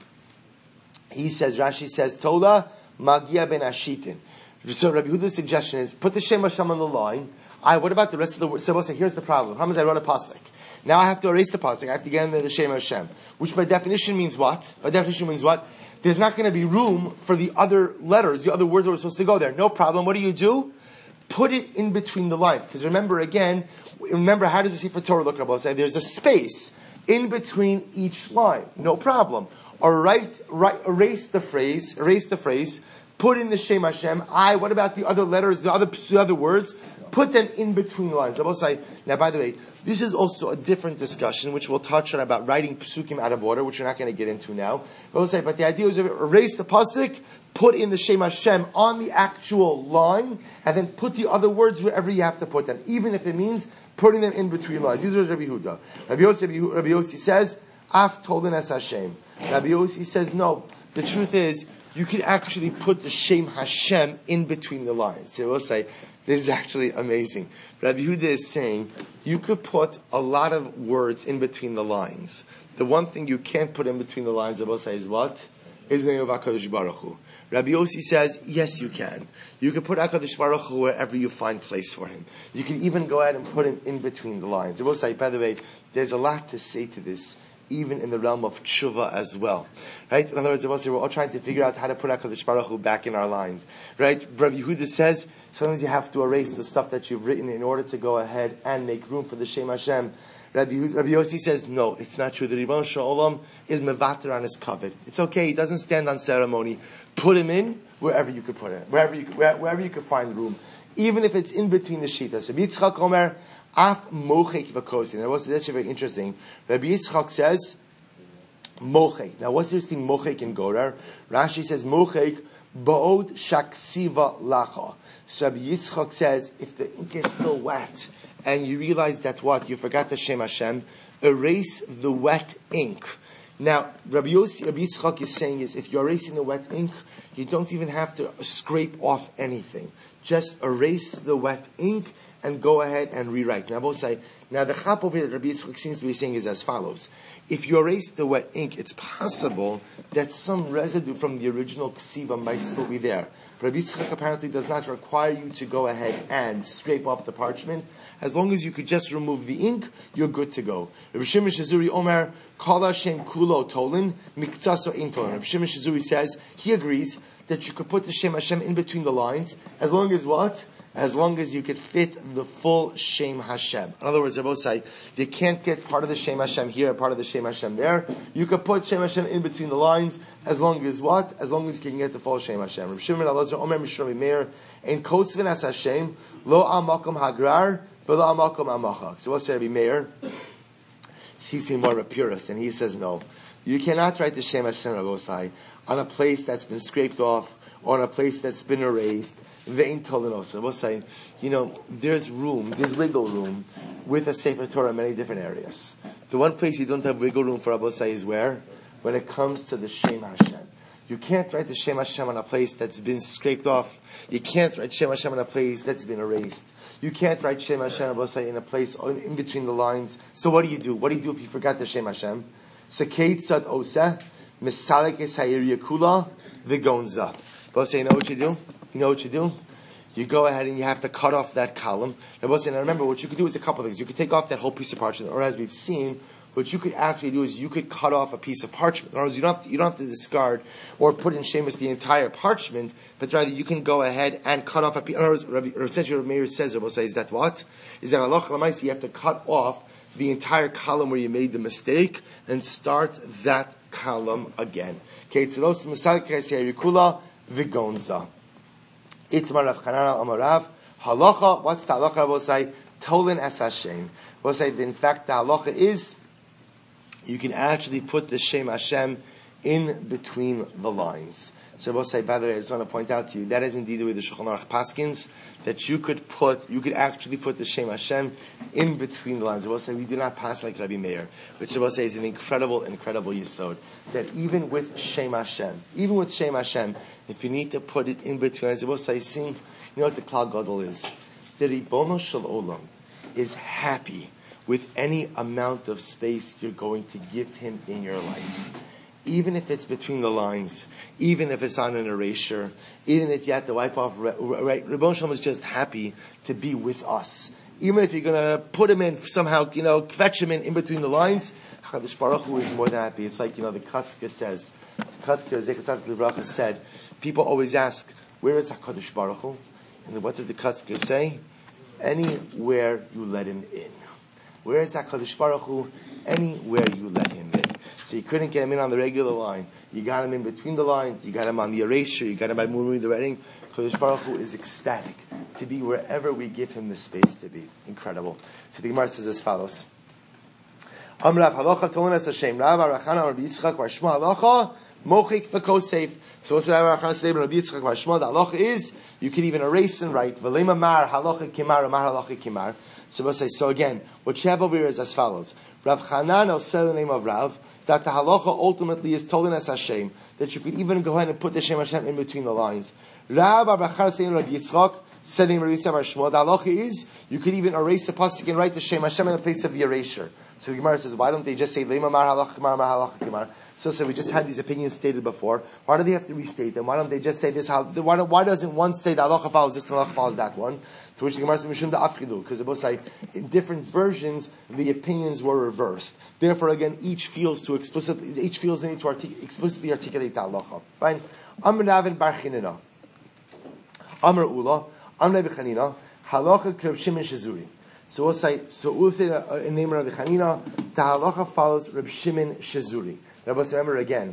He says, Rashi says, Tola magia ben ashitin. So Rabbi Yehuda's suggestion is, put the Shem Hashem on the line. I, what about the rest of the words? So we'll say, here's the problem. How much I wrote a pasuk. Now I have to erase the pasuk. I have to get into the Shem Hashem. Which by definition means what? By definition means what? There's not going to be room for the other letters, the other words that were supposed to go there. No problem. What do you do? Put it in between the lines. Because remember again, remember how does the Sefer Torah look, Rabbi? Say there's a space in between each line. No problem. Or write, write, erase the phrase, erase the phrase, put in the Shem Hashem. I, what about the other letters, the other, the other words? Put them in between the lines. Rabbi say, now by the way, this is also a different discussion, which we'll touch on about writing psukim out of order, which we're not going to get into now. But we'll say, but the idea is erase the pasuk, put in the Shem Hashem on the actual line, and then put the other words wherever you have to put them, even if it means putting them in between lines. These are Rabbi Yehuda. Rabbi Yossi, Rabbi Yossi says, Af tolen es Hashem. Rabbi Yossi says, no, the truth is, you can actually put the Shem Hashem in between the lines. So we'll say, this is actually amazing. Rabbi Yehuda is saying, you could put a lot of words in between the lines. The one thing you can't put in between the lines, Rabbi say, is what? Is the name of HaKadosh Baruch Hu. Rabbi Yossi says, yes, you can. You can put HaKadosh Baruch Hu wherever you find place for him. You can even go ahead and put him in between the lines. Rabbi say, by the way, there's a lot to say to this even in the realm of tshuva as well. Right? In other words, we're all trying to figure out how to put HaKadosh Baruch Hu back in our lines. Right? Rabbi Yehuda says, sometimes you have to erase the stuff that you've written in order to go ahead and make room for the Shem Hashem. Rabbi, Rabbi Yossi says, no, it's not true. The Ribon Shalom is mevater on his covet. It's okay. He doesn't stand on ceremony. Put him in wherever you could put it. Wherever you, where, wherever you could find room. Even if it's in between the shitas. Rabbi Yitzchak Omer, af mochek v'kosin. That was actually very interesting. Rabbi Yitzchak says, mochek. Now what's the interesting mochek in Gorer? Rashi says, mochek ba'od shaksiva lacha. So Rabbi Yitzchak says, if the ink is still wet, and you realize that what? You forgot the Shem Hashem, erase the wet ink. Now, Rabbi Yossi, Rabbi Yitzchak is saying is, if you're erasing the wet ink, you don't even have to scrape off anything. Just erase the wet ink and go ahead and rewrite. Now, I will say, now the chap over here that Rabbi Yitzchak seems to be saying is as follows. If you erase the wet ink, it's possible that some residue from the original ksiva might still be there. Rabbi Yitzchak apparently does not require you to go ahead and scrape off the parchment. As long as you could just remove the ink, you're good to go. Rabbi Shimon Shazuri Omer, Kala Shem Kulo Tolin, Miktaso In Tolin. Rabbi Shimon Shazuri says, he agrees that you could put the Shem Hashem in between the lines, as long as what? As long as you could fit the full Shem Hashem. In other words, they both say, you can't get part of the Shem Hashem here and part of the Shem Hashem there. You could put Shem Hashem in between the lines, as long as what? As long as you can get the full Shem Hashem. Rav Shimon Elazar Omer Mishra Meir, and Kosvin as Hashem, Lo Amakom Hagrar, Velo Amakom Amachak. So what's Rabbi Meir? Seems to be more of a purist, and he says, no. You cannot write the Shem Hashem Rabosai on a place that's been scraped off, or on a place that's been erased. Ve'in tolinosa. We'll say, you know, there's room, there's wiggle room with a Sefer Torah in many different areas. The one place you don't have wiggle room for Abosai is where? When it comes to the Shem Hashem. You can't write the Shem Hashem on a place that's been scraped off. You can't write Shem Hashem on a place that's been erased. You can't write Shem Hashem Abosai in a place in between the lines. So what do you do? What do you do if you forgot the Shem Hashem? Sekeit Tzad Oseh, Misalek Esayir Yakula, Vigonza. Abosai, you know what you do? You know what you do? You go ahead and you have to cut off that column. Now, remember, what you could do is a couple of things. You could take off that whole piece of parchment, or as we've seen, what you could actually do is you could cut off a piece of parchment. In other words, you don't have to, you don't have to discard or put in Shemus the entire parchment, but rather you can go ahead and cut off a piece. In other words, Rabbi, essentially what Meir says, or will say, is that what? Is that Allah Chalamaysi, you have to cut off the entire column where you made the mistake and start that column again. Keitzeros Misal K'Yasei Yikula Vigonza. Itmar Rav Chanana Amarav Halacha. What's the halacha? We'll say Tolin as Hashem. We'll say in fact the halacha is you can actually put the Shem Hashem in between the lines. So we'll say, by the way, I just want to point out to you that is indeed the way the Shulchan Aruch paskins, that you could put, you could actually put the Shem Hashem in between the lines. We'll say we do not pass like Rabbi Meir, which we'll say is an incredible, incredible yisod. That even with Shem Hashem, even with Shem Hashem, if you need to put it in between, as we'll say, see, you know what the Klal Gadol is? The Ribono Shel Olam is happy with any amount of space you're going to give him in your life. Even if it's between the lines, even if it's on an erasure, even if you have to wipe off, right? Ribono Shel Olam is just happy to be with us. Even if you're going to put him in somehow, you know, fetch him in, in between the lines, HaKadosh Baruch Hu is more than happy. It's like, you know, the Katzka says, Katzka, Zecher Tzadik Livracha said, people always ask, where is HaKadosh Baruch Hu? And what did the Katzka say? Anywhere you let him in. Where is HaKadosh Baruch Hu? Anywhere you let him in. So you couldn't get him in on the regular line. You got him in between the lines. You got him on the erasure. You got him by moving the writing. HaKadosh Baruch Hu is ecstatic to be wherever we give him the space to be. Incredible. So the Gemara says as follows. Amrav halacha tolin es Hashem. Rav Arachana Rabbi Yitzchak Bar Shmuel halacha mochik v'kosef. So what's Rav Arachana say? Rabbi Yitzchak Bar Shmuel. The halacha is you can even erase and write. V'lema mar halacha kimar mar halacha kimar. So we'll say, so again, what you have over here is as follows. Rav Chanan will say the name of Rav, that the halacha ultimately is tolin es Hashem, that you could even go ahead and put the Shem Hashem in between the lines. Rav Arachana saying Rabbi Yitzchak, Setting Rabbi Yitzchak Bar Shmuel, the halacha is you could even erase the pasuk and write the Shem Hashem in the place of the erasure. So the Gemara says, why don't they just say Lema Mar Halacha Gemara Mar Halacha Gemara? So, so we just had these opinions stated before. Why do they have to restate them? Why don't they just say this? How? Why, why doesn't one say the halacha follows this and the halacha follows that one? To which the Gemara says Mishum Da'afchilu, because they both say in different versions the opinions were reversed. Therefore, again, each feels to explicitly, each feels the need to artic- explicitly articulate the halacha. Fine. Amr Navin Bar Chinina, Amr Ula, Amr Rabbi Chanina, halacha Rav Shimon Shezuri. So we'll say, so we'll say uh, in the name of Rabbi Chanina, the halacha follows Rav Shimon Shezuri. Now let's remember again.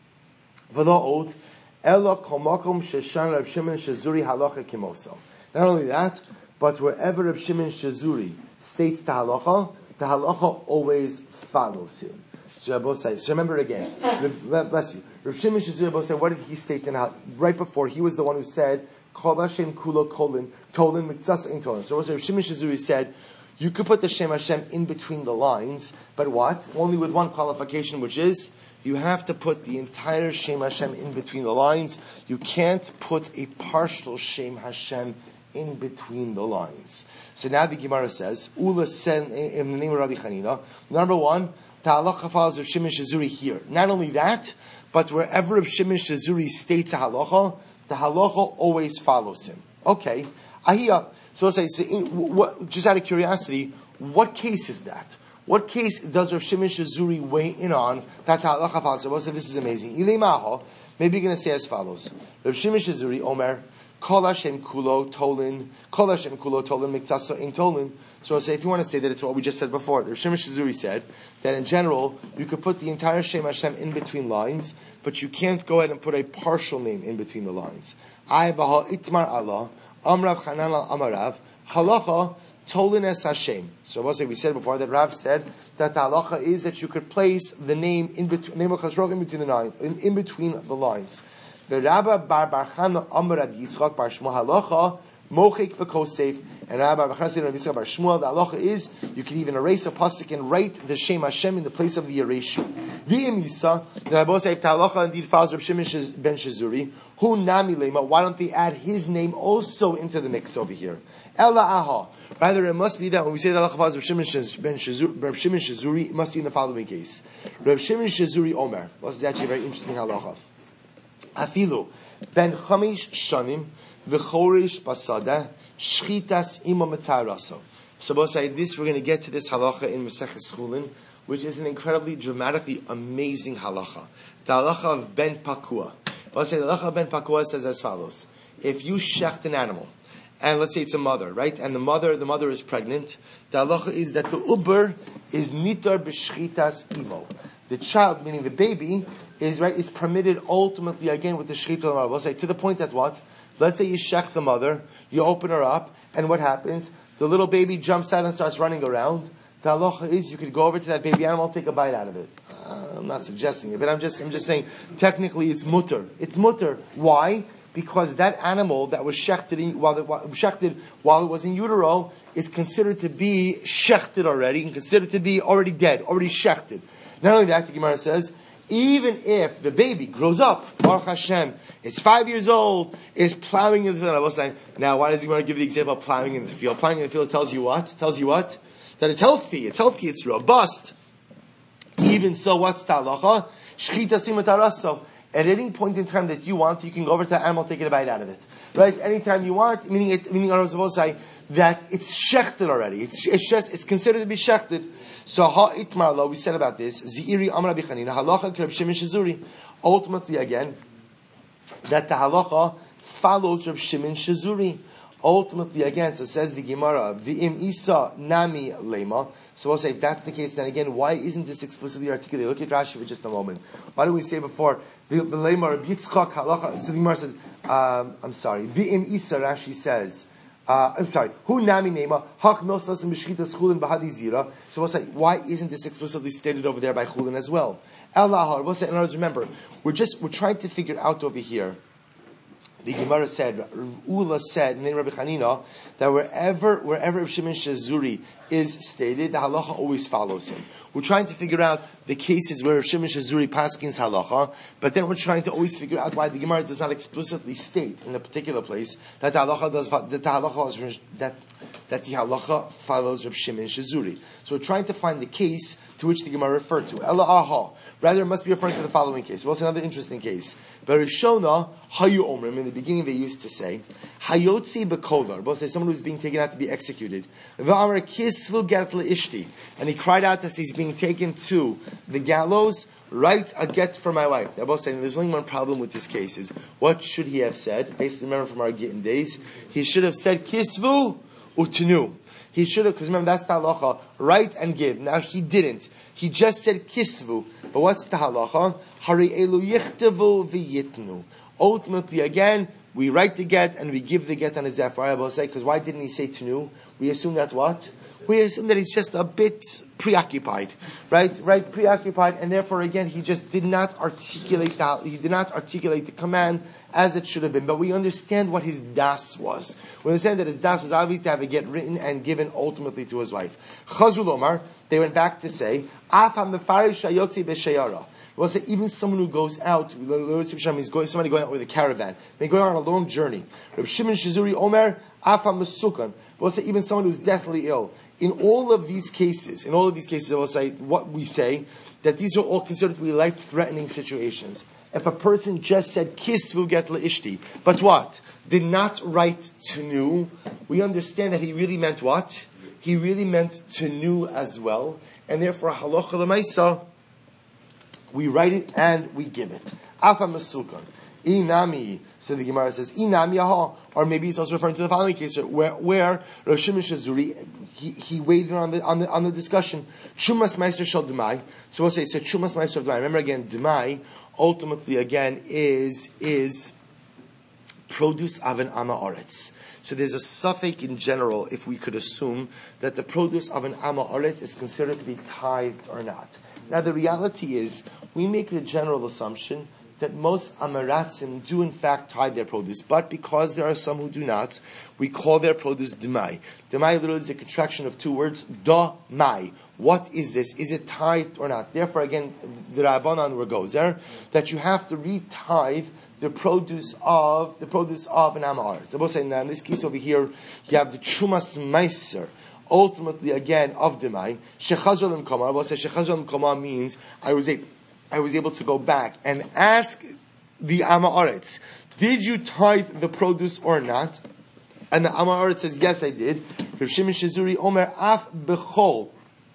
V'lo od, ela kol makom sheshan Rav Shimon Shezuri halacha kimoso. Not only that, but wherever Rav Shimon Shezuri states the halacha, the halacha always follows him. So Rabbi say, so remember again. Bless you. Rav Shimon Shezuri, Rabbi say, what did he state in how, right before? He was the one who said, Kol Hashem kulo kolin, tolin miktsas in tolin. So Rav Shimon Shezuri said, you could put the Shem Hashem in between the lines, but what? Only with one qualification, which is, you have to put the entire Shem Hashem in between the lines. You can't put a partial Shem Hashem in between the lines. So now the Gemara says, Ula said in the name of Rabbi Chanina, number one, the halacha follows Rav Shimon Shezuri here. Not only that, but wherever Rav Shimon Shezuri states a halacha, the halacha always follows him. Okay. Ahiyah. So let's say, so in, what, just out of curiosity, what case is that? What case does Rav Shimon Shezuri weigh in on that halacha follows? So this is amazing. Ilei maybe you're going to say as follows. Rav Shimon Shezuri, Omer, Kol Hashem kulo tolin, Kol Hashem kulo tolin, miktaso in tolin. So I'll say, if you want to say that it's what we just said before, Rav Shimon Shezuri said that in general, you could put the entire Shem Hashem in between lines, but you can't go ahead and put a partial name in between the lines. I baha itmar Allah, Amrav Chanan al Amarav, Halacha tolin es Hashem. So I'll say, we said before that Rav said that the halacha is that you could place the name in between, name of Chazrog in between the lines, in, in between the lines. The Rabba Bar Bar Chana Amar Rabbi Yitzchak Bar Shmuel halacha mochik v'kosef, and Rabbi Bar Chana Rabbi Yitzchak Bar Shmuel, the halacha is you can even erase a pasuk and write the Shem Hashem in the place of the erasure. V'im Yisa, the Rabbi say if the halacha indeed follows Rav Shimon ben Shezuri, hu nami lema, why don't they add his name also into the mix over here? Ella aha. Rather, it must be that when we say the halacha follows Rav Shimon ben Shezuri, Rav Shimon Shezuri, it must be in the following case. Rav Shimon Shezuri Omer. This is actually a very interesting halacha. Afilu ben chamish shanim v'chorish basada shchitas ima mataraso. So both say this. We're going to get to this halacha in Maseches Chulin, which is an incredibly, dramatically amazing halacha. The halacha of ben pakua. Both say the halacha of ben pakua says as follows: if you shecht an animal, and let's say it's a mother, right, and the mother the mother is pregnant, the halacha is that the uber is nitar b'shchitas imo. The child, meaning the baby, is right. Is permitted ultimately again with the shechita. We'll say to the point that what? Let's say you shech the mother, you open her up, and what happens? The little baby jumps out and starts running around. The halacha is you could go over to that baby animal, take a bite out of it. Uh, I'm not suggesting it, but I'm just I'm just saying technically it's mutter. It's mutter. Why? Because that animal that was shechted in, while, it, while shechted while it was in utero is considered to be shechted already, and considered to be already dead, already shechted. Not only that, the Gemara says, even if the baby grows up, Baruch Hashem, it's five years old, is plowing in the field. I was saying, now why does the Gemara give the example of plowing in the field? Plowing in the field tells you what? Tells you what? That it's healthy, it's healthy, it's robust. Even so, what's talacha? Shchita simataraso. At any point in time that you want, you can go over to the animal, take a bite out of it. Right? Anytime you want, meaning it, meaning I was supposed to say that it's shechted already. It's, it's just, it's considered to be shechted. So, ha itmarlo, we said about this, Z'iri Amar Rabbi Chanina, halacha Rav Shimon Shezuri. Ultimately, again, that the halacha follows Rav Shimon Shezuri. Ultimately, again, so says the Gemara, V'im Isa Nami Lema. So we'll say, if that's the case, then again, why isn't this explicitly articulated? Look at Rashi for just a moment. Why do we say before, the Lema Rabbi Yitzchak halacha, so the Gemara says, um, I'm sorry, V'im Isa, Rashi says, Uh, I'm sorry. Hu nami nema hach milsas and b'shchitas chulin b'hadi zira. So we'll say, why isn't this explicitly stated over there by chulin as well? El lahar. We'll say, in other words, remember, we're just we're trying to figure out over here The Gemara said, Ula said, and then Rabbi Chanina, that wherever wherever Rav Shimon Shazuri is stated, the halacha always follows him. We're trying to figure out the cases where Rav Shimon Shazuri paskins halacha, but then we're trying to always figure out why the Gemara does not explicitly state in a particular place that the halacha does that the halacha is, that that the halacha follows Rav Shimon Shazuri. So we're trying to find the case to which the Gemara referred to. Ela aha. Rather, it must be referring to the following case. Well, it's another interesting case. Berishona hayu omrim. In the beginning, they used to say hayotzi bekolar. Both say someone who's being taken out to be executed. V'amar kisvu get leishti, and he cried out as he's being taken to the gallows. Write a get for my wife. They're both saying there's only one problem with this case: is what should he have said? Based, remember from our Gittin days, he should have said kisvu utnu. He should have, because remember that's the halacha, write and give. Now he didn't. He just said kisvu. But what's the halacha? Hari elu yichtevu v'yitnu. Ultimately, again, we write the get and we give the get on his death. Because why didn't he say tnu? We assume that's what? We assume that he's just a bit preoccupied, right? Right, preoccupied, and therefore, again, he just did not articulate that. He did not articulate the command as it should have been. But we understand what his das was. We understand that his das was obviously to have a get written and given ultimately to his wife. Chazul Omar, they went back to say, Afam mefarish hayotzi b'sheyara. We'll say even someone who goes out, is going, somebody going out with a caravan, they're going on a long journey. Reb Shimon Shazuri Omer, Afam mesukan. We'll say even someone who's deathly ill. In all of these cases, in all of these cases, I will say what we say, that these are all considered to be life-threatening situations. If a person just said, kisvu get leishti, but what? Did not write tenu, we understand that he really meant what? He really meant tenu as well. And therefore, halacha l'maisa, we write it and we give it. Afa mesukan. Inami, so the Gemara says, Inami aha, or maybe it's also referring to the following case where where Rav Shimon Shazuri he, he weighed in on the on the on the discussion. Chumas Meister Shal Demai. So we'll say so Chumas Meister of Demai. Remember again, Demai ultimately again is is produce of an Ama Oretz. So there's a suffix in general if we could assume that the produce of an Ama Oretz is considered to be tithed or not. Now the reality is we make the general assumption that most Amaratzim do in fact tithe their produce, but because there are some who do not, we call their produce Demai. Demai literally is a contraction of two words, Da-mai. What is this? Is it tithed or not? Therefore, again, the Rabbanan where goes there, that you have to re-tithe the produce of, the produce of an Amaretz. So we'll say, now in this case over here, you have the Chumas Meiser, ultimately again of Demai. Shechazol and Koma, we'll say Shechazol and Koma means, I was able, I was able to go back and ask the Amaretz, did you tithe the produce or not? And the Amaretz says, yes, I did. Rav Shimon Shazuri Omer af bechol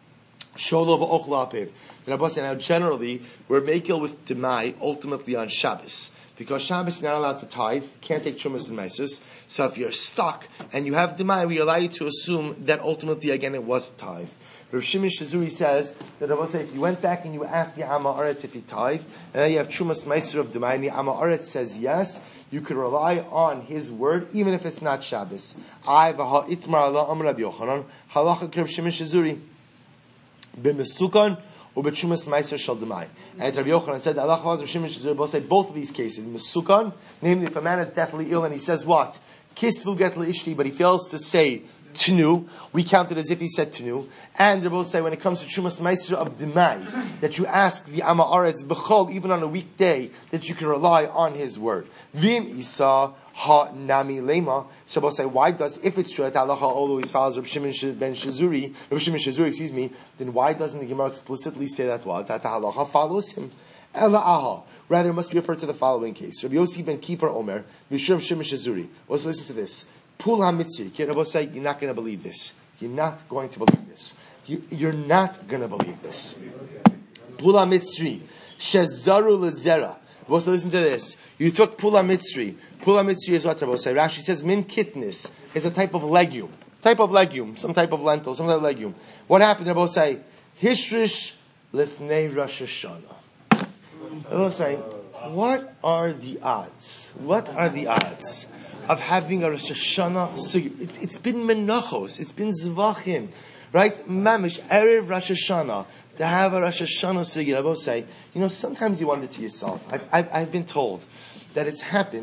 sholo v'ochla apiv. The Rabbi said, now generally, we're making with Demai ultimately on Shabbos. Because Shabbos is not allowed to tithe, can't take Chumas and Meisers. So if you're stuck and you have Demai, we allow you to assume that ultimately, again, it was tithe. Rav Shimon Shazuri says that I will say if you went back and you asked the Amma Aretz if he tithe, and then you have Chumas Meiser of Demai, and the Amma Aretz says yes, you could rely on his word even if it's not Shabbos. I v'ha itmar Allah Amar Rabbi Yochanan halacha Rav Shimon Shazuri b'mesukan or b'chumas Meiser shel Demai. And Rabbi Yochanan said that Allah Rav Shimon Shazuri both say both of these cases. Mesukan, namely if a man is deathly ill and he says what? Kisvu get leishti, but he fails to say Tenu, we count it as if he said Tenu. And they both say when it comes to Chumas Meiser of Demai, that you ask the Amma Aretz B'chol, even on a weekday, that you can rely on his word. Vim Isa Ha Nami Lema. So both say, why does, if it's true that Allah always follows Rav Shimon ben Shazuri, Rav Shimon Shazuri, excuse me, then why doesn't the Gemara explicitly say that what? That the halacha follows him? Ela aha. Rather, it must be referred to the following case. Rabbi Yossi ben Kippur Omer, Mishur Shimon Shazuri. Let's listen to this. Pula mitzri. Rabbi say, you're not going to believe this. You're not going to believe this. You, you're not going to believe this. Pula mitzri. Shezaru lezera. Rabbi say, listen to this. You took pula mitzri. Pula mitzri is what Rabbi say. Rashi says min kitnis is a type of legume. Type of legume. Some type of lentil. Some type of legume. What happened? Rabbi say, hishrish lifnei Rosh Hashanah. Rabbi say, what are the odds? What are the odds of having a Rosh Hashanah sugi? It's, it's been menachos, it's been zvachim, right? Mamish, Erev Rosh Hashanah, to have a Rosh Hashanah sugi. I will say, you know, sometimes you wonder to yourself, I've, I've, I've been told that it's happened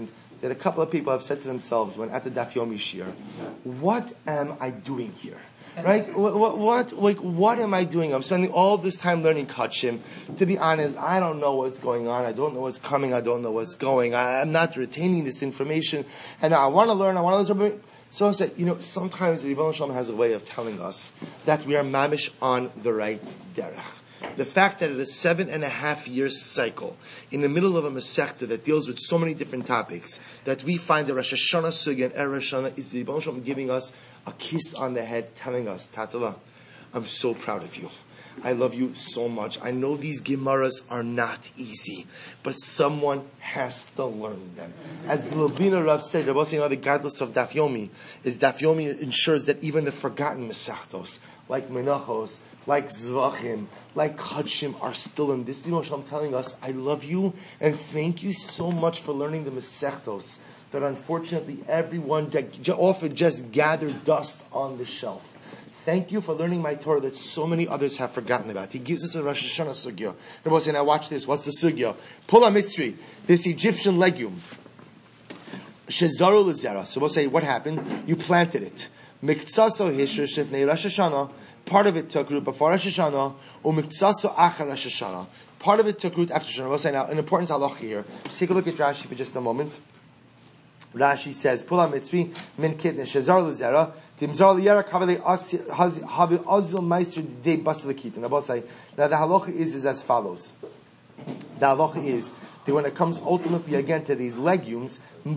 that a couple of people have said to themselves when at the Daf Yomi Shir, what am I doing here? Right? What, what, what, like, what am I doing? I'm spending all this time learning Kachim. To be honest, I don't know what's going on. I don't know what's coming. I don't know what's going. I, I'm not retaining this information. And I want to learn. I want to learn. So I said, you know, sometimes the Rebbeinu Shalom has a way of telling us that we are mamish on the right derech. The fact that it is a seven and a half year cycle in the middle of a Masechta that deals with so many different topics, that we find the Rosh Hashanah Sugya and Erev Rosh Hashanah is the Rebbeinu Shalom giving us a kiss on the head, telling us, Tatala, I'm so proud of you. I love you so much. I know these Gemaras are not easy, but someone has to learn them. As the Lubina Rav said, Rabbi saying, the godless of Daf Yomi is Daf Yomi ensures that even the forgotten Masechtos, like Menachos, like Zvachim, like Kachim, are still in this. You know what I'm telling us? I love you and thank you so much for learning the Masechtos that unfortunately everyone often just gathered dust on the shelf. Thank you for learning my Torah that so many others have forgotten about. He gives us a Rosh Hashanah sugya. Everyone saying, now watch this. What's the sugya? Pula mitzri, this Egyptian legume. Shezaru lezera. So we'll say, what happened? You planted it. Miktsaso hishur shifnei Rosh Hashanah. Part of it took root before Rosh Hashanah. Or miktsaso achar Rosh Hashanah. Part of it took root after Rosh Hashanah. We'll say now, an important halacha here. Take a look at Rashi for just a moment. Rashi says, Pula mitzri min kitne shezar lezera. Now the halacha is, is as follows. The halacha is that when it comes ultimately again to these legumes, the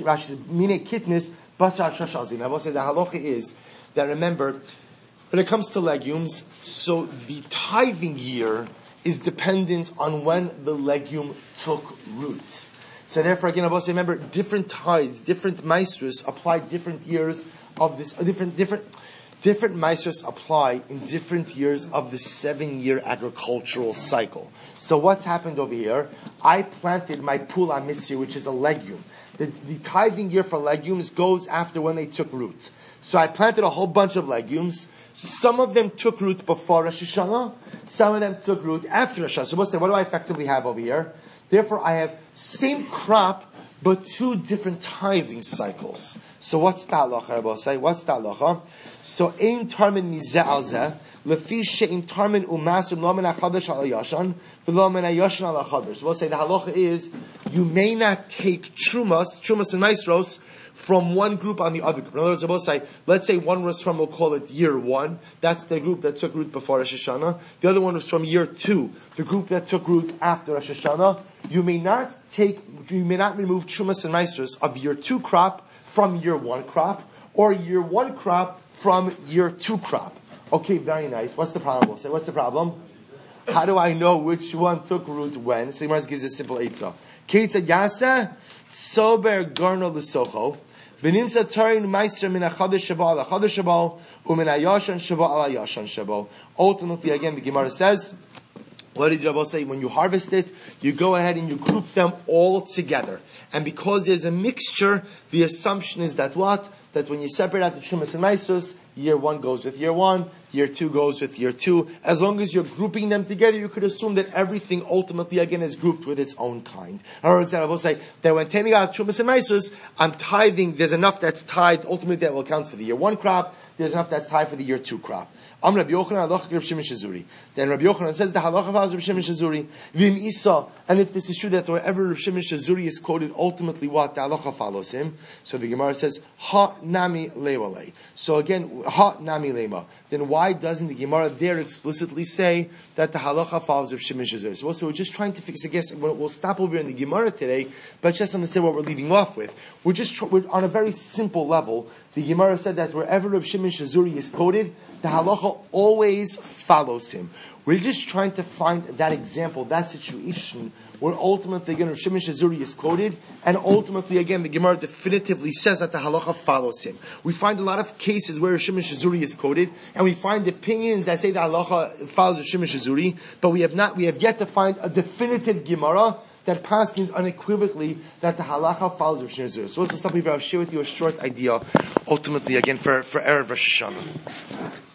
halacha is that, remember, when it comes to legumes, so the tithing year is dependent on when the legume took root. So therefore, again, I say, remember, different tithes, different maestros apply different years of this, different, different, different maestros apply in different years of the seven-year agricultural cycle. So what's happened over here? I planted my pula mitzri, which is a legume. The, the tithing year for legumes goes after when they took root. So I planted a whole bunch of legumes. Some of them took root before Rosh Hashanah. Some of them took root after Rosh Hashanah. So we'll say, what do I effectively have over here? Therefore, I have same crop, but two different tithing cycles. So what's the halacha, Rabbi say? What's the halacha? So ein tarmin mizeh al zeh, lefi she'in tarmin umasur lo min hachadash al yashan, v'lo min hayashan al hachadash. So we'll say the halacha is, you may not take trumas, trumas and maestros, from one group on the other group. In other words, I will say, let's say one was from, we'll call it year one. That's the group that took root before Rosh Hashanah. The other one was from year two, the group that took root after Rosh Hashanah. You may not take, you may not remove Trumas and Maestros of year two crop from year one crop, or year one crop from year two crop. Okay, very nice. What's the problem? We'll say, what's the problem? How do I know which one took root when? So Gemara gives a simple eitzah. Keitza yasa sober garno l'socho v'nimtza tarin meister min hachadash shabo al hachadash shabo u'min hayashan shabo al hayashan shabo. Ultimately, again, the Gemara says, what did Rabbi say? When you harvest it, you go ahead and you group them all together. And because there's a mixture, the assumption is that what? That when you separate out the Trumas and Maestros, year one goes with year one, year two goes with year two. As long as you're grouping them together, you could assume that everything ultimately, again, is grouped with its own kind. In other words, I will say that when taking out Trumas and Maestros, I'm tithing, there's enough that's tithed, ultimately that will count for the year one crop, there's enough that's tithed for the year two crop. Am Rabbi Yochanan halacha Rabbi Shimon Shazuri. Then Rabbi Yochanan says the halacha of Rabbi Shimon Shazuri. Vim Isa, and if this is true that wherever Rabbi Shimon Shazuri is quoted, ultimately what the halacha follows him. So the Gemara says ha nami lewale. So again, ha nami lema. Then why doesn't the Gemara there explicitly say that the halacha follows Rabbi Shimon Shazuri? So also we're just trying to fix. I guess we'll stop over in the Gemara today, but just understand what we're leaving off with. We're just we're on a very simple level. The Gemara said that wherever Rabbi Shimon Shazuri is quoted, the halacha always follows him. We're just trying to find that example, that situation, where ultimately, again, Rabbi Shimon Shazuri is quoted, and ultimately, again, the Gemara definitively says that the halacha follows him. We find a lot of cases where Rabbi Shimon Shazuri is quoted, and we find opinions that say the halacha follows Rabbi Shimon Shazuri, but we have not, we have yet to find a definitive Gemara that paskins unequivocally that the halacha follows Rabbi Shimon Shazuri. So let's stop here. I'll share with you a short idea, ultimately, again, for, for Erev Rosh Hashanah.